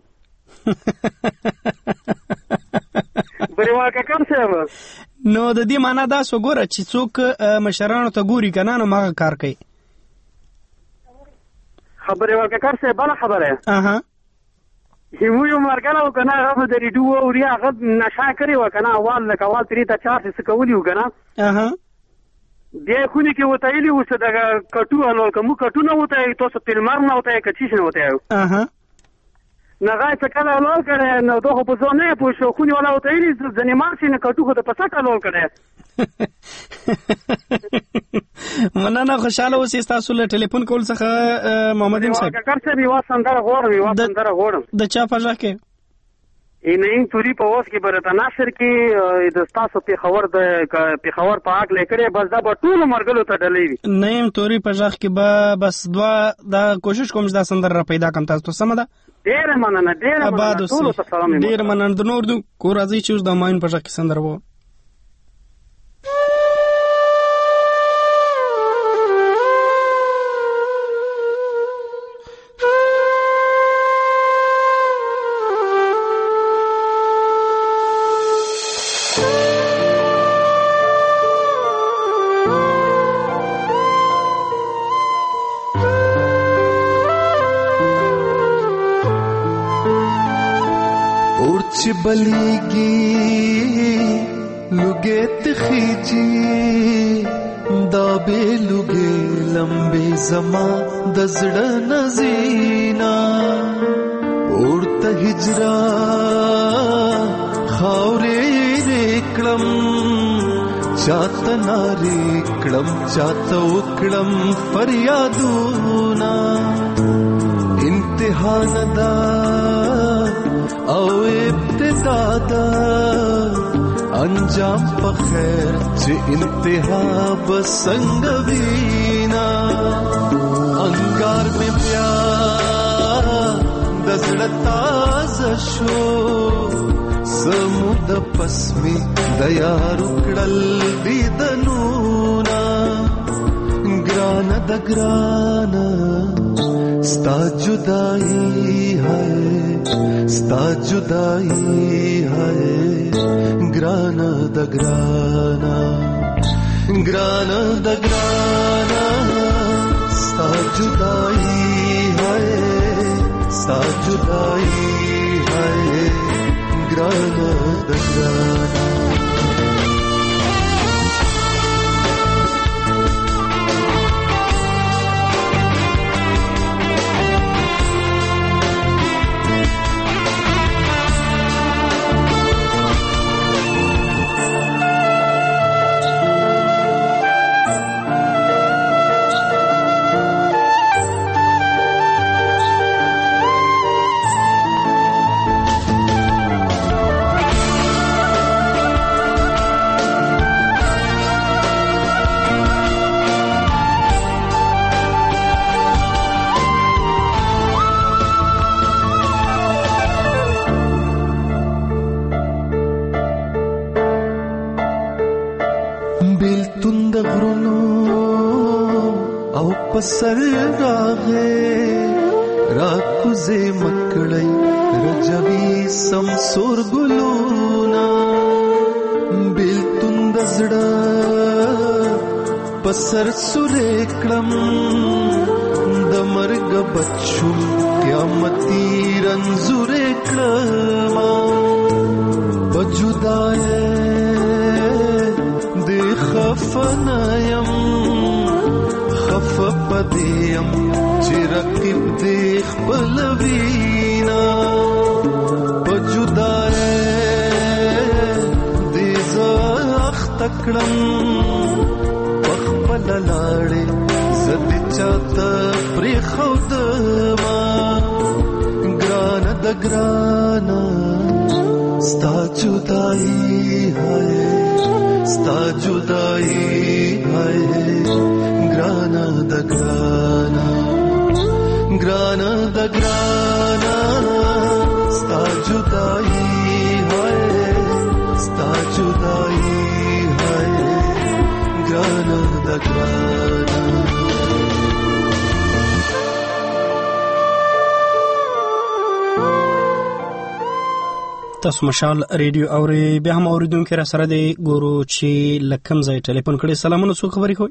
بریوال کاکړ صاحب نو د دې معنا دا سو ګوره چې څوک مشرانو ته ګوري که نه نو مغه کار کوي. خبرې ورکه کار صاحب بله خبره اها یو یو مرګله و که نه هغه به د ریډیو واوري هغه نشه کړې وه که نه اول لکه اول ترې ته چار څه کولي وو که نه اها بیا یې خونې کې ورته ویلي وو چې دغه کټو حلال که موږ کټو نه ورته یو تاسو تلمر نه ورته یې که چیش نه ورته یو اها نو هغه یې څه کله حلال کړی نو دا خو په ځان نه یې پوه شو خونې والا ورته ویلي ځینې مار شي نه کټو خو د په څټ حلال کړی. مننه. خوشحاله اوسئ. ستاسو له ټلیفون کول څخه محمدین صاحب. کاکړ صاحب یوه سندره غواړم یوه سندره غواړم. د چا په غږ کې؟ نعیم توري په اوس کې برته ناشر کې د ستاسو پېښور د پېښور په هکله یې کړی بس دا به ټولو مرګلو ته ډلې وي. نعیم توري په غږ کې به بس دوه دا کوشش کوم چې دا سندره را پیدا کړم تاسو ته. سمه ده؟ ډېره مننه ډېره مننه ټولو ته سلام. ډېره مننه. د نور کو راځئ چې اوس د همایون په غږ کې سندره وو. بلیگی لگے تخیجی دابے لگے لمبے زمان دزڑ نزینا اورتا ہجرا خاورے ریکڑم چاہتا نا ریکڑم چاہتا اکڑم فریادونا انتہا ندا او ابتدا دا انجام پا خیر چه انتہا بسنگ وینا انگار میں پیار دزڑتا زشو سمود پسمی دیار اکڑل دیدنونا گران دا گران ستا جدائی ہے ستا جدائی ہے گرانا دا گرانا گرانا دا گرانا ستا جدائی ہے ستا جدائی ہے گرانا دا گرانا بیلتون د غرونو او پسر راغې راکوزې مکړی رجوي سمسور ګلونا بیلتون د زړه پسر سورې کړم د مرګ بچو قیامتي رنځورې کړم بجدای د خفنایم خف پدیم چې رقیب د خپل وینا بجدای د زخ تکړم خپل لاړې زد چاته پرې خود ما ګران د ګران ستا جدائی ہے ستا جدائی ہے گرانا د گرانا گرانا د گرانا ستا جدائی ہے ستا جدائی ہے گرانا د گرانا. تاسو مشال ریډیو اوري بیا هم اوریدونکو را سره دی ګورو چې لکم ځای ټلیفون کړي. سلامونه څوک خبرې کوي؟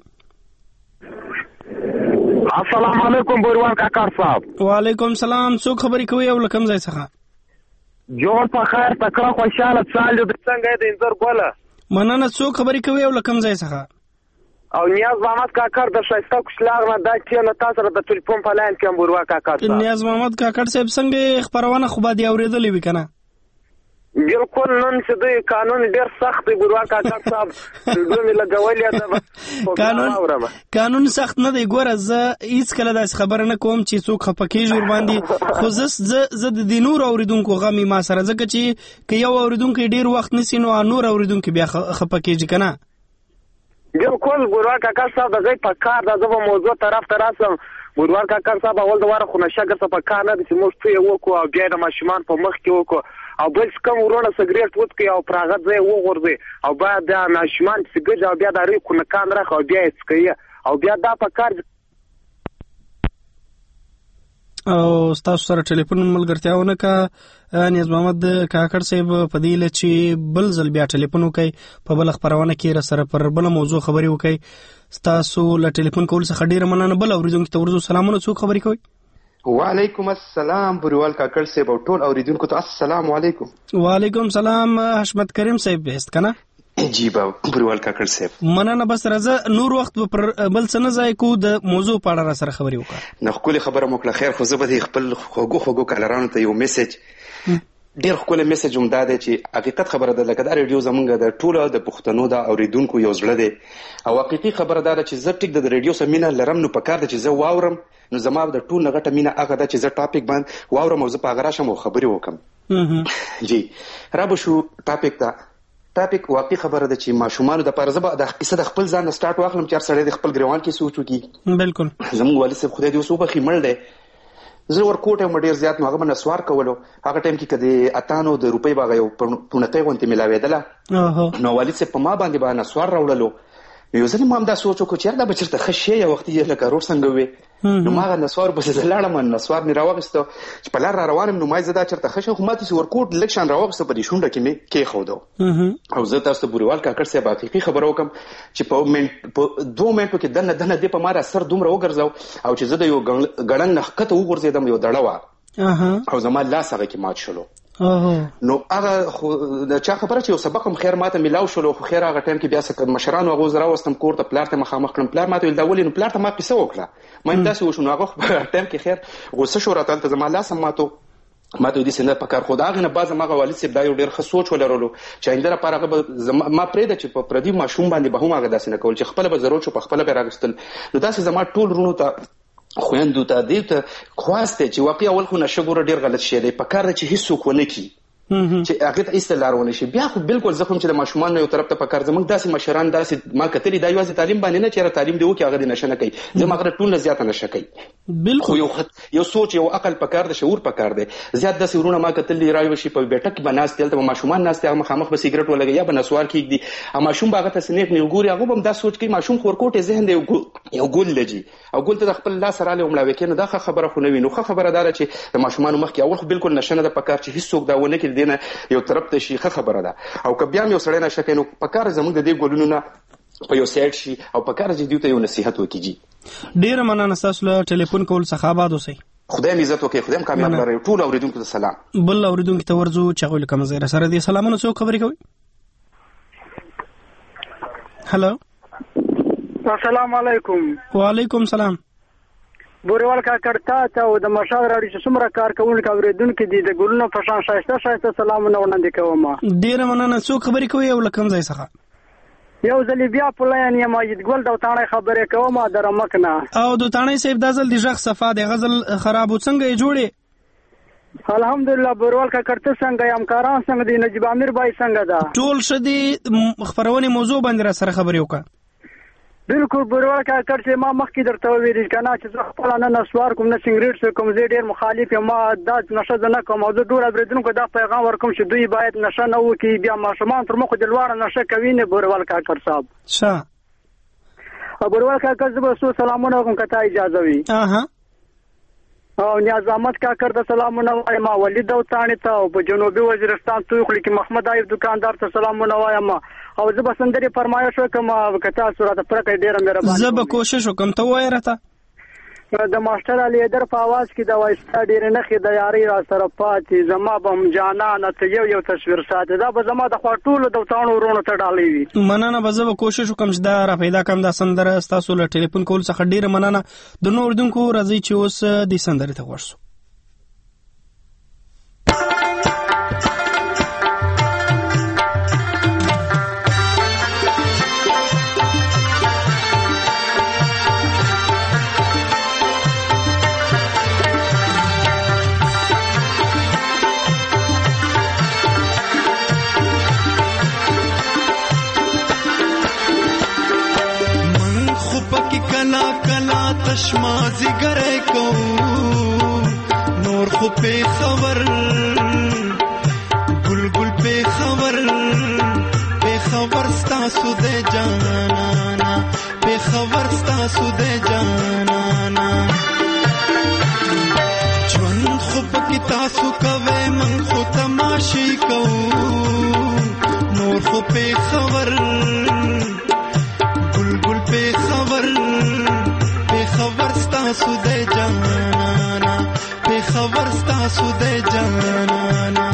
السلام علیکم بوروان کاکار صاحب. وعلیکم سلام. څوک خبرې کوي او لکم ځای څخه؟ جوړ په خیر تکړه خوشاله چال د څنګه د انځر ګوله. مننه. څوک خبرې کوي او لکم ځای څخه؟ او نیاز محمد کاکر د شایسته کوشلاغ نه دا چې نه تاسو د ټلیفون په لاین کې بوروا کاکر صاحب. نیاز محمد کاکر صاحب څنګه خبرونه خو باندې اوریدلې وی کنه؟ بالکل نن چې د قانون ډیر سخت دی ګوروا کاکا صاحب دوی لګولیا ده قانون قانون سخت نه دی. ګوره زه هیڅ کله داس خبره نه کوم چې څوک خپکیږي ور باندې، خو زه زه د نور اوریدونکو غمی ما سره ځکه چې که یو اوریدونکو ډیر وخت نسی نو نور اوریدونکو بیا خپکیږي کنه. بالکل ګوروا کاکا صاحب دغه په کار دغه موضوع طرف ته راسم. ګوروا کاکا صاحب اول د واره خو نشګر څه په کار نه دي چې موږ ته وکړو او بیا د ماشومان په مخ کې وکړو او بل کوم ورونه سګریټ وڅکي او پراغت ځای وغورځي او بعد د ماشومان سګریټ او بیا د ری کو نه کان راخ او بیا یې او بیا دا په کار او تاسو سره ټلیفون ملګرتیاونه کا نیاز محمد کاکړ صاحب په دې لچ بل ځل بیا ټلیفون وکي په بل خبرونه کې را سره پر بل موضوع خبري وکي. تاسو له ټلیفون کول څخه ډیر مننه. بل اوریدونکو ته ورزو سلامونه. څوک خبري کوي؟ وعلیکم السلام بوروال کاکړ صاحب او ټول اوریدونکو ته السلام علیکم. وعلیکم سلام. حشمت کریم صاحب بیست کنه؟ جی با بوروال کاکړ صاحب مننه. بس راځه نور وخت پر بل څه نه ځای کو د موضوع په اړه را سره خبري وکړه. نو خپل خبره مو کړه. خیر خو زه به خپل خوګو خوګو کالرانو ته یو میسج ډیر خپل میسج هم دا دی چې حقیقت خبره ده لکه دا ریډیو زمونږ د ټولو د پښتنو د اوریدونکو یو زړه دی او حقیقي خبره دا ده چې زه ټیک د ریډیو سره مینه لرم نو پکار ده چې زه واورم نو زما د ټول غټه مینه هغه ده چې زه ټاپک باندې واورم او زه په هغه راشم او خبرې وکم. جی را به شو ټاپک ته. ټاپک واقعي خبره ده چې ماشومان د پاره زبا د قصه د خپل ځان سٹارټ واخلم چې سړی د خپل ګریوان کې سوچ وکي. بالکل زموږ والي صاحب خدای دې وسو په خیمل دی زه ورکوټه مډیر زیات نو هغه نسوار کولو هغه ټایم کې کدي اتانو د روپۍ باغ یو پونته غونته ملاویدله نو والي صاحب په ما باندې باندې نسوار راوړلو. یو ځل ما هم دا سوچ وکړ چې دا بچرته خشې یو وخت یې لکه روټ څنګه وي نو ما غا نسوار بس زلاړم نسوار می راوغسته چې په لار را روانم نو ما زدا چرته خشه خو ماته ورکوټ لکشن راوغسته په دې شونډه کې می کې خودو او زه تاسو بوروال کاکړ صاحب حقيقي خبرو کوم چې په منټ په دوه منټو کې دنه دنه د په ما را سر دومره وګرځاو او چې زه د یو غړن نخکته وګرځیدم یو دړوا او زما لاس هغه کې مات شلو. نو هغه د چا خبره چې یو سبق هم خیر ماته ملاو شلو خو خیر هغه ټایم کې بیا څه مشرانو هغه زرا وستم کور ته پلار ته مخامخ کړم. پلار ماته ویل دا ولې نو پلار ته ما قصه وکړه ما هم تاسو وشو نو هغه ټایم کې خیر غوسه شو راته ته زما لاس ماتو ماته دې سند په کار خدا غنه باز ما والد صاحب دا یو ډیر ښه سوچ ولرلو چې انده لپاره هغه ما پرې د چې په پردي ماشوم باندې به هم هغه داسې نه کول چې خپل به ضرورت شو په خپل به راغستل نو داسې زما ټول رونو ته خويندو ته دې ته خواسته چې واقعي اول خو نشه ګوره ډیر غلط شي دی په کار چې هیڅ څوک ونه کی چې هغه ته ایست لارونه شي. بیا خو بالکل زخم چې د ماشومان یو طرف ته پکار زموږ داسې مشران داسې ما کتلی دا یوازې تعلیم باندې نه چې تعلیم دی وکي هغه د نشه نه کوي زموږ هغه ټول زیات نشه کوي. بالکل یو یو سوچ یو عقل پکار د شعور پکار دی. زیات داسې ورونه ما کتلی راوي شي په بیٹک بناس تل ته ماشومان ناس ته مخامخ به سیګریټ ولګي یا بنسوار کیږي ا ماشوم باغه ته سنیک نه ګوري هغه هم دا سوچ کوي ماشوم خورکوټه ذهن دی یو ګول لجی او ګول ته خپل لاس را له ملاوي کنه دا خبره خو نه وینو خبره دار چې د ماشومان مخ کې اول خو بالکل نشه نه د پکار چې هیڅ څوک دا ونه کړي دینه یو طرف ته شي خبره ده او که بیا یو سړی نشه کوي نو پکار زموږ د دې ګولونو نه په یو سایډ شي او پکار چې دیو ته یو نصيحت وکړي. ډیر مننه تاسو له ټلیفون کول څخه آباد اوسئ. خدای عزت وکړي خدای کامیاب لري. ټول اوریدونکو ته سلام. بل اوریدونکو ته ورځو چې غوړ کوم زیره سره دې سلامونه څو خبرې کوي. هلو السلام علیکم. وعلیکم سلام. بوریوال کا کرتا ته او د مشال راډیو چې څومره کار کوونکو اوریدونکو دي د ګلونو په شان شایسته شایسته سلامونه وړاندې کوم. ډیر مننه څو خبرې کوي او لکم ځای څخه یو ځل بیا په لاین یم ماجد ګل د تانه خبرې کوم در مکنه او د تانه صاحب د ځل د ژغ صفه د غزل خراب څنګه یې جوړې؟ الحمدلله بوریوال کا کرتا څنګه یم کاران څنګه دی نجیب امیر بای څنګه ده ټول شدي خبرونه موضوع باندې را سره خبرې وکړه. بالکل بوریوال کا کرتا ما مخکې درته ویل کنه چې خپل نه نسوار کوم نه سنگریټ کوم زه ډیر مخالف یم ما دا نشه نه کوم او د ډور اوریدونکو دا پیغام ورکوم چې دوی باید نشه نه وکي بیا ماشومان تر مخ د لوړ نشه کوي نه بوریوال کا کر صاحب. ښه بوریوال کا کر زه سو سلامونه کوم کته اجازه وي. اها او نیاز احمد کاکر د سلامونه وایم ولید او تانی ته او په جنوبي وزیرستان توخلی کې محمد ایب دکاندار ته سلامونه وایم او زه بسندري فرمایش وکم کته سورته پرکې ډیره مهرباني. زه به کوشش وکم ته وای راته د ماستر علی در په आवाज کې د وایستا ډیر نه خې د یاري را سره پاتې زما بم جانان ته یو یو تصویر ساته دا به زما د خاطول د تاڼو ورونو ته ډالې وي. مننه به زه به کوشش وکم چې دا را پیدا کم د سندره تاسو له ټلیفون کول څخه ډیر مننه. د نور دونکو راځي چې اوس د سندره ته ورسو. تشمازی گره کو نور خو پہ خبر گل گل پہ خبر پہ خبر ستا سودے جانانا پہ خبر ستا سودے جانانا جون خو پکی تاسو کوي من خو تماشي کو نور خو پہ خبر گل گل پہ خبر خبر ستا سودے جانانا پہ خبر ستا سودے جانانا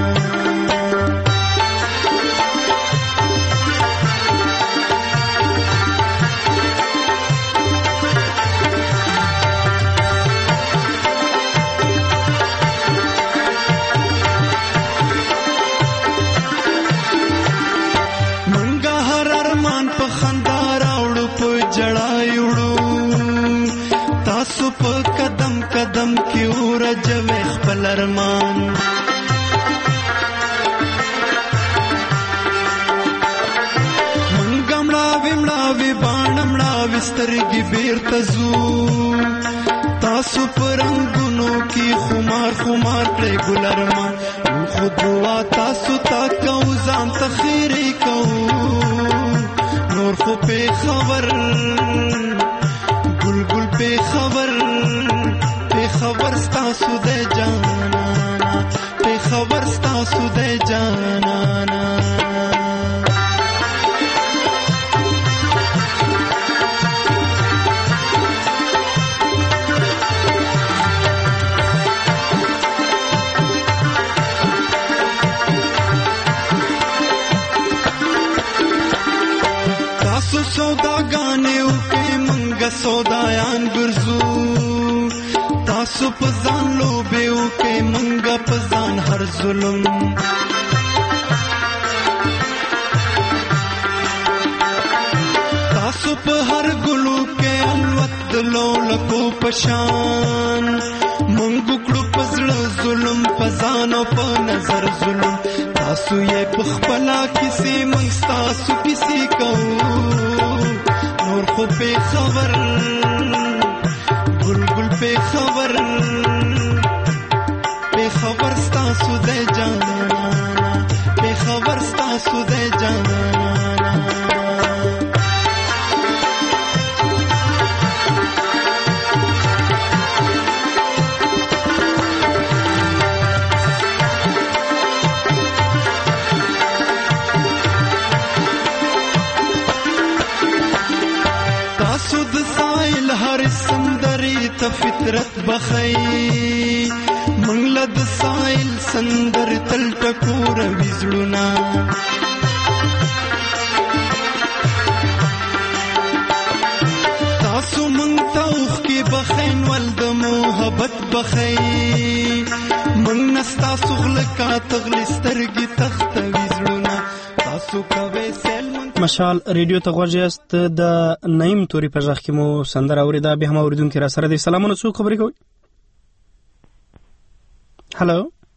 منگا ہر ارمان پہ خندار اوڑو پہ جڑائی اوڑو تاسو په قدم قدم کې ورجوي خپل ارمان من ګمړا ومړا وی باڼمړا وسترګي بیرته زو تاسو پر رنگونو کې خمار خمار کړې ګل ارمان خو دعا تاسو تا کو ځان تخیری کو نور خو په خبر گل گل پہ خبر پہ خبر ستا سودے جانانا پہ خبر ستا سودے جانانا تاسو سودا گانیو سودایان ګرځو تاسو په ځان لوبیو کې منګه په ځان هر ظلم تاسو په هر ګلو کې الوت دلو لکو پشان منګو کړو پزړ کړ ظلم پزان او په نظر ظلم تاسو یې په خپل کیسې موږ تاسو کیسې کوو نور خو په خبر بلبل په خبر په خبر تاسو د جانانا په خبر تاسو د جانانا ته فطرت بخی منگل د سائل سندر تل ټکور وزړونا تاسو مونږ ته اوخ کې بخین ول د محبت بخی مونږ نستا سغل کا تغلی سترګي تخت وزړونا تاسو کوي سیل مشال ریډیو ته غوږیاست د نعیم توري په ځخ کې مو سندره اوریدا به هم اوریدونکو را سره د سلامونو څو خبرې کوي هالو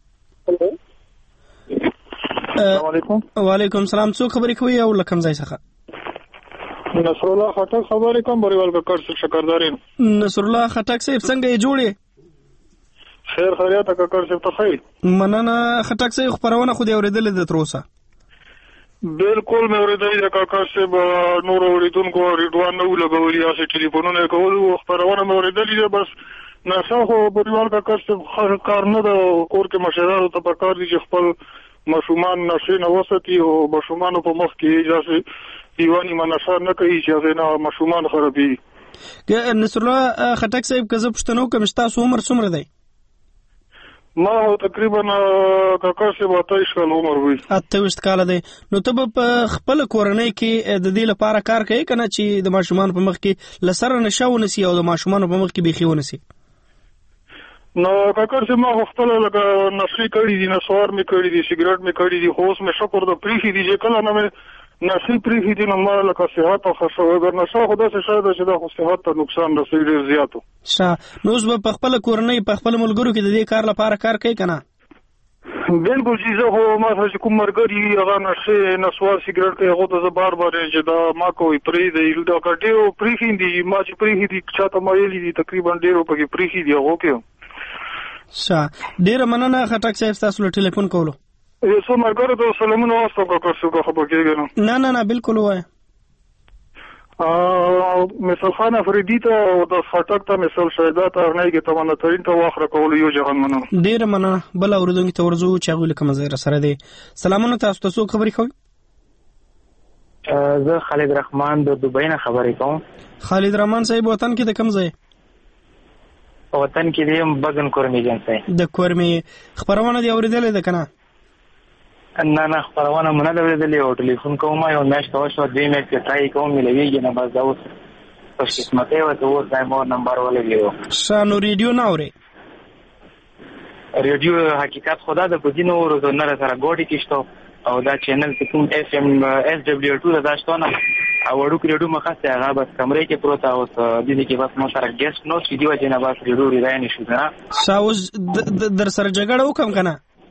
السلام علیکم وعلیکم السلام څو خبرې کوي او لکم ځای څخه نصر الله خټک خبرې کوم بریوال کا کار څخه شکردارین نصر الله خټک صاحب څنګه یې جوړې خیر خیریت کا کار څخه ته خیر مننه خټک صاحب خبرونه خو دې اوریدل د تروسه بالکل مې اوریدای د کاکا صاحب نور اوریدونکو ریډوان نو لګولي اسې ټلیفونونه کول او خبرونه مې اوریدلې بس نشه خو بریوال کاکا صاحب کار نه د کور کې مشرانو ته پکار دي چې خپل مشومان نشه نه وساتي او مشومان په مخ کې اجازه دیوانی منشه نه کوي چې نه مشومان خرابي نصر الله خټک صاحب کزه پښتنو کوم تاسو عمر څومره دی ما تقریبا کاکا صاحب اتایس کال عمر وي اتایس کال دی نو ته په خپل کورنۍ کې د دې لپاره کار کوي کنه چې د ماشومان په مخ کې لسره نشاو نسی او د ماشومان په مخ کې بيخي ونسی نو کاکا صاحب ما خپل لکه نشي کړی دي نسوار می کړی دي سیګریټ می کړی دي خو اوس مې شکر د پریخي دي چې کله نه نشي پریخي دي نو ما لکه صحت او خشوع اگر نشه خدا څخه شاید چې د صحت ته نقصان رسوي ډیر زیاتو شا نو اوس په خپل کورنۍ په خپل ملګرو کې د دې کار لپاره کار کوي کنه بالکل چې زه هو ما چې کوم مرګري هغه نشه نسوار سیګریټ کوي هغه ته بار بار چې دا ما کوي پری دی دا کډیو پریخي دي ما چې پریخي دي چاته مایلی دي تقریبا ډیرو په پریخي دي هغه کې شا ډیر مننه خټک صاحب تاسو له ټلیفون کولو یو څو مرګرو ته سلامونه واستو کاکا صاحب خبر کېږي نه نه نه بالکل وای ا مثال خان افریدی ته او د خټک ته مثال شهدا ته نه کې تمنا ترين ته واخره کول یو ځان منو ډیر مننه بل اوردونکو ته ورزو چې غوښله کوم ځای سره دی سلامونه تاسو ته خبرې کوي زه خالد رحمان د دوبۍ نه خبرې کوم خالد رحمان صاحب وطن کې د کوم ځای وطن کې دی بغن کورمي جان صاحب د کورمي خبرونه دی اوریدل د کنه نه نه خبرونه مونږ نه اوریدلې او ټلیفون کوم یو میاشت او شو دوی میاشت کې ټرای کوم ملويږي نه بس دا اوس په قسمت یې وته اوس دای مور نمبر ولګیو شانو ریډیو نه اوري ریډیو حقیقت خدا د پدینو ورځو نه سره ګوډی کېشتو او دا چینل چې کوم اف ام اس دبليو ټو دا شتونه او وړو کې ریډیو مخه ته هغه بس کمرې کې پروت اوس د دې کې بس مو سره ګیسټ نو چې دی وجه نه بس ریډیو ریډای نشو نه ساوز در سره جګړه وکم کنه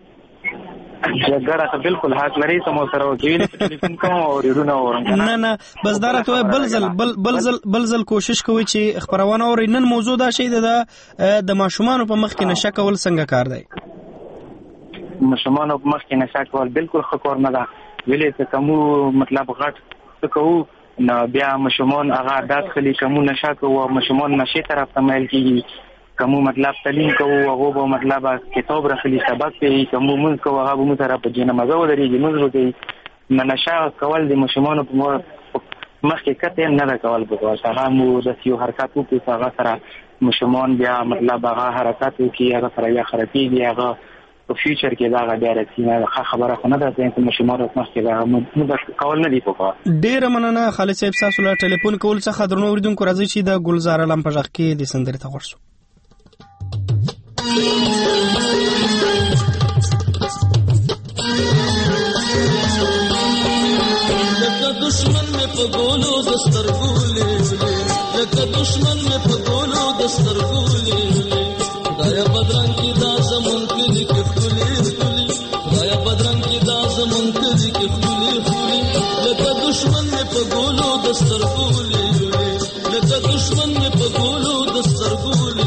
جګړه بالکل حق لري سمو سره وګینې ټلیفون کوم او ریډیو نه اورم نه نه بس دا راته بلزل بل بلزل بلزل کوشش کوي چې خبرونه اوري نن موضوع دا شی ده د ماشومان په مخ کې نشه کول څنګه کار دی ماشومان په مخ کې نشه کول بالکل خکور نه ده ویلې څه کوم مطلب غټ څه کوو نو بیا ماشومان هغه عادت خلی کوم نشه کوو ماشومان نشه طرف ته مایل کیږي کوم مطلب تعلیم کوو هغه به مطلب کتاب راخلی سبق کوي کوم موږ کوو هغه به موږ سره په جنه مزه ودرېږي موږ وکړي نشه کول د ماشومان په مخ کې کته نه دا کول په هغه مو د یو حرکت وکړي هغه سره ماشومان بیا مطلب هغه حرکت وکړي هغه سره یا خرابېږي هغه په فیوچر کې دا غوډه راځي نه خبره خو نه ده چې ماشومان مخ کې دا موږ کول نه دی په کار ډیر مننه خالد صاحب تاسو له ټلیفون کول څخه درنو اوریدونکو راځي چې د ګلزار علم په ځخ کې د سندرې ته ورسو لکه دشمن مې په ګولو دستر ګولې لکه دشمن مې په ګولو دستر ګولې خدای بدرنګ کې دا زمون ګولو دستر ګولې لکه دشمن مې په ګولو دستر ګولې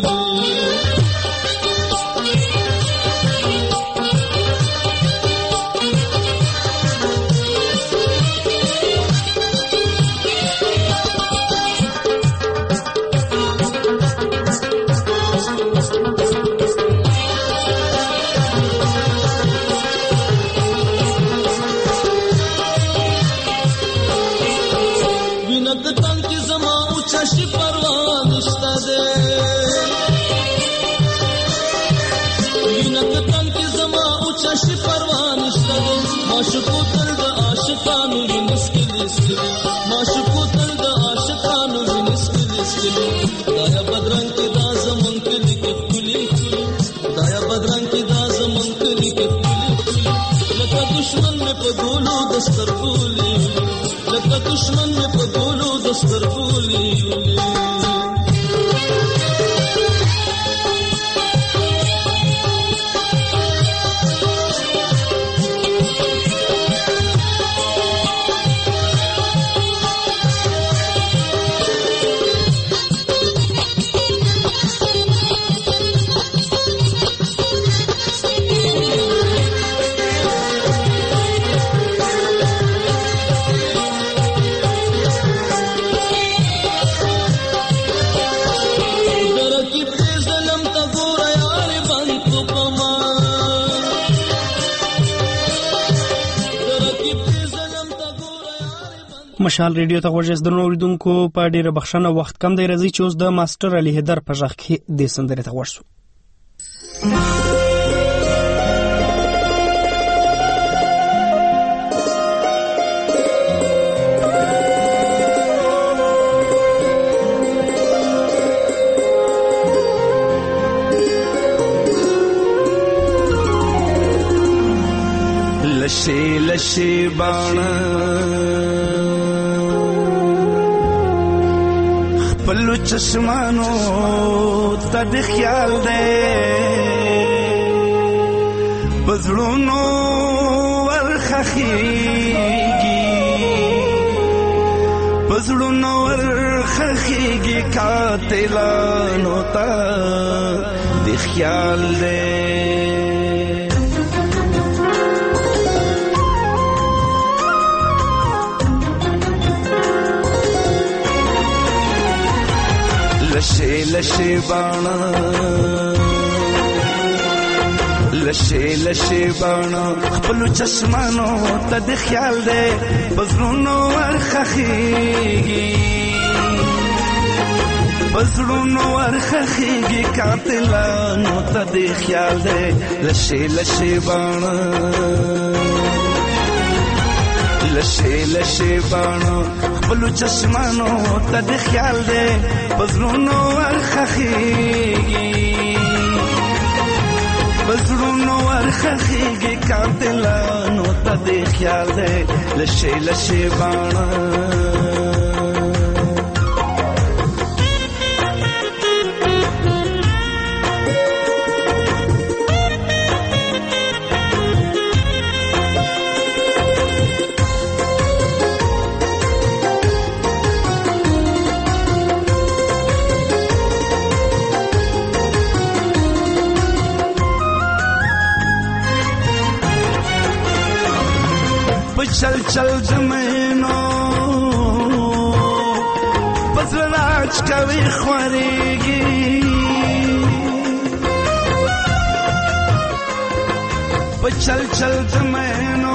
माशुको तल द आशिकानु विनिस्किल स्किल माशुको तल द आशिकानु विनिस्किल स्किल दाया बदरंग के दाज मंकल के कुली कुली दाया बदरंग के दाज मंकल के कुली कुली लका दुश्मन में पगोलो दस्तर गोली लका दुश्मन में पगोलो दस्तर गोली مشال ریډیو ته غوږ درنو اوریدونکو په ډیره بخښنه وخت کم دی راځي چې اوس د ماستر علي حیدر په غږ کې د سندرې ته غوږ شو. لشي لشي باڼه پلو چشمانو تا د خیال دے بزړونو ورخخیږي بزړونو ورخخیږي قاتلانو تا د خیال دے لشے لشے بانا لشے لشے بانا خپلو چشمانو تا د خیال دے بزړونو ورخخیږي بزړونو ورخخیږي قاتلانو تا د خیال دے لشے لشے بانا لشے لشے بانا خپلو چشمانو تا د خیال دے بزړونو ورخخیږي بزړونو ورخخیږي قاتلانو تا د خیال دے لشے لشے بانا چل چل زمینو پزړاچ کوي خوريږي په چل چل زمینو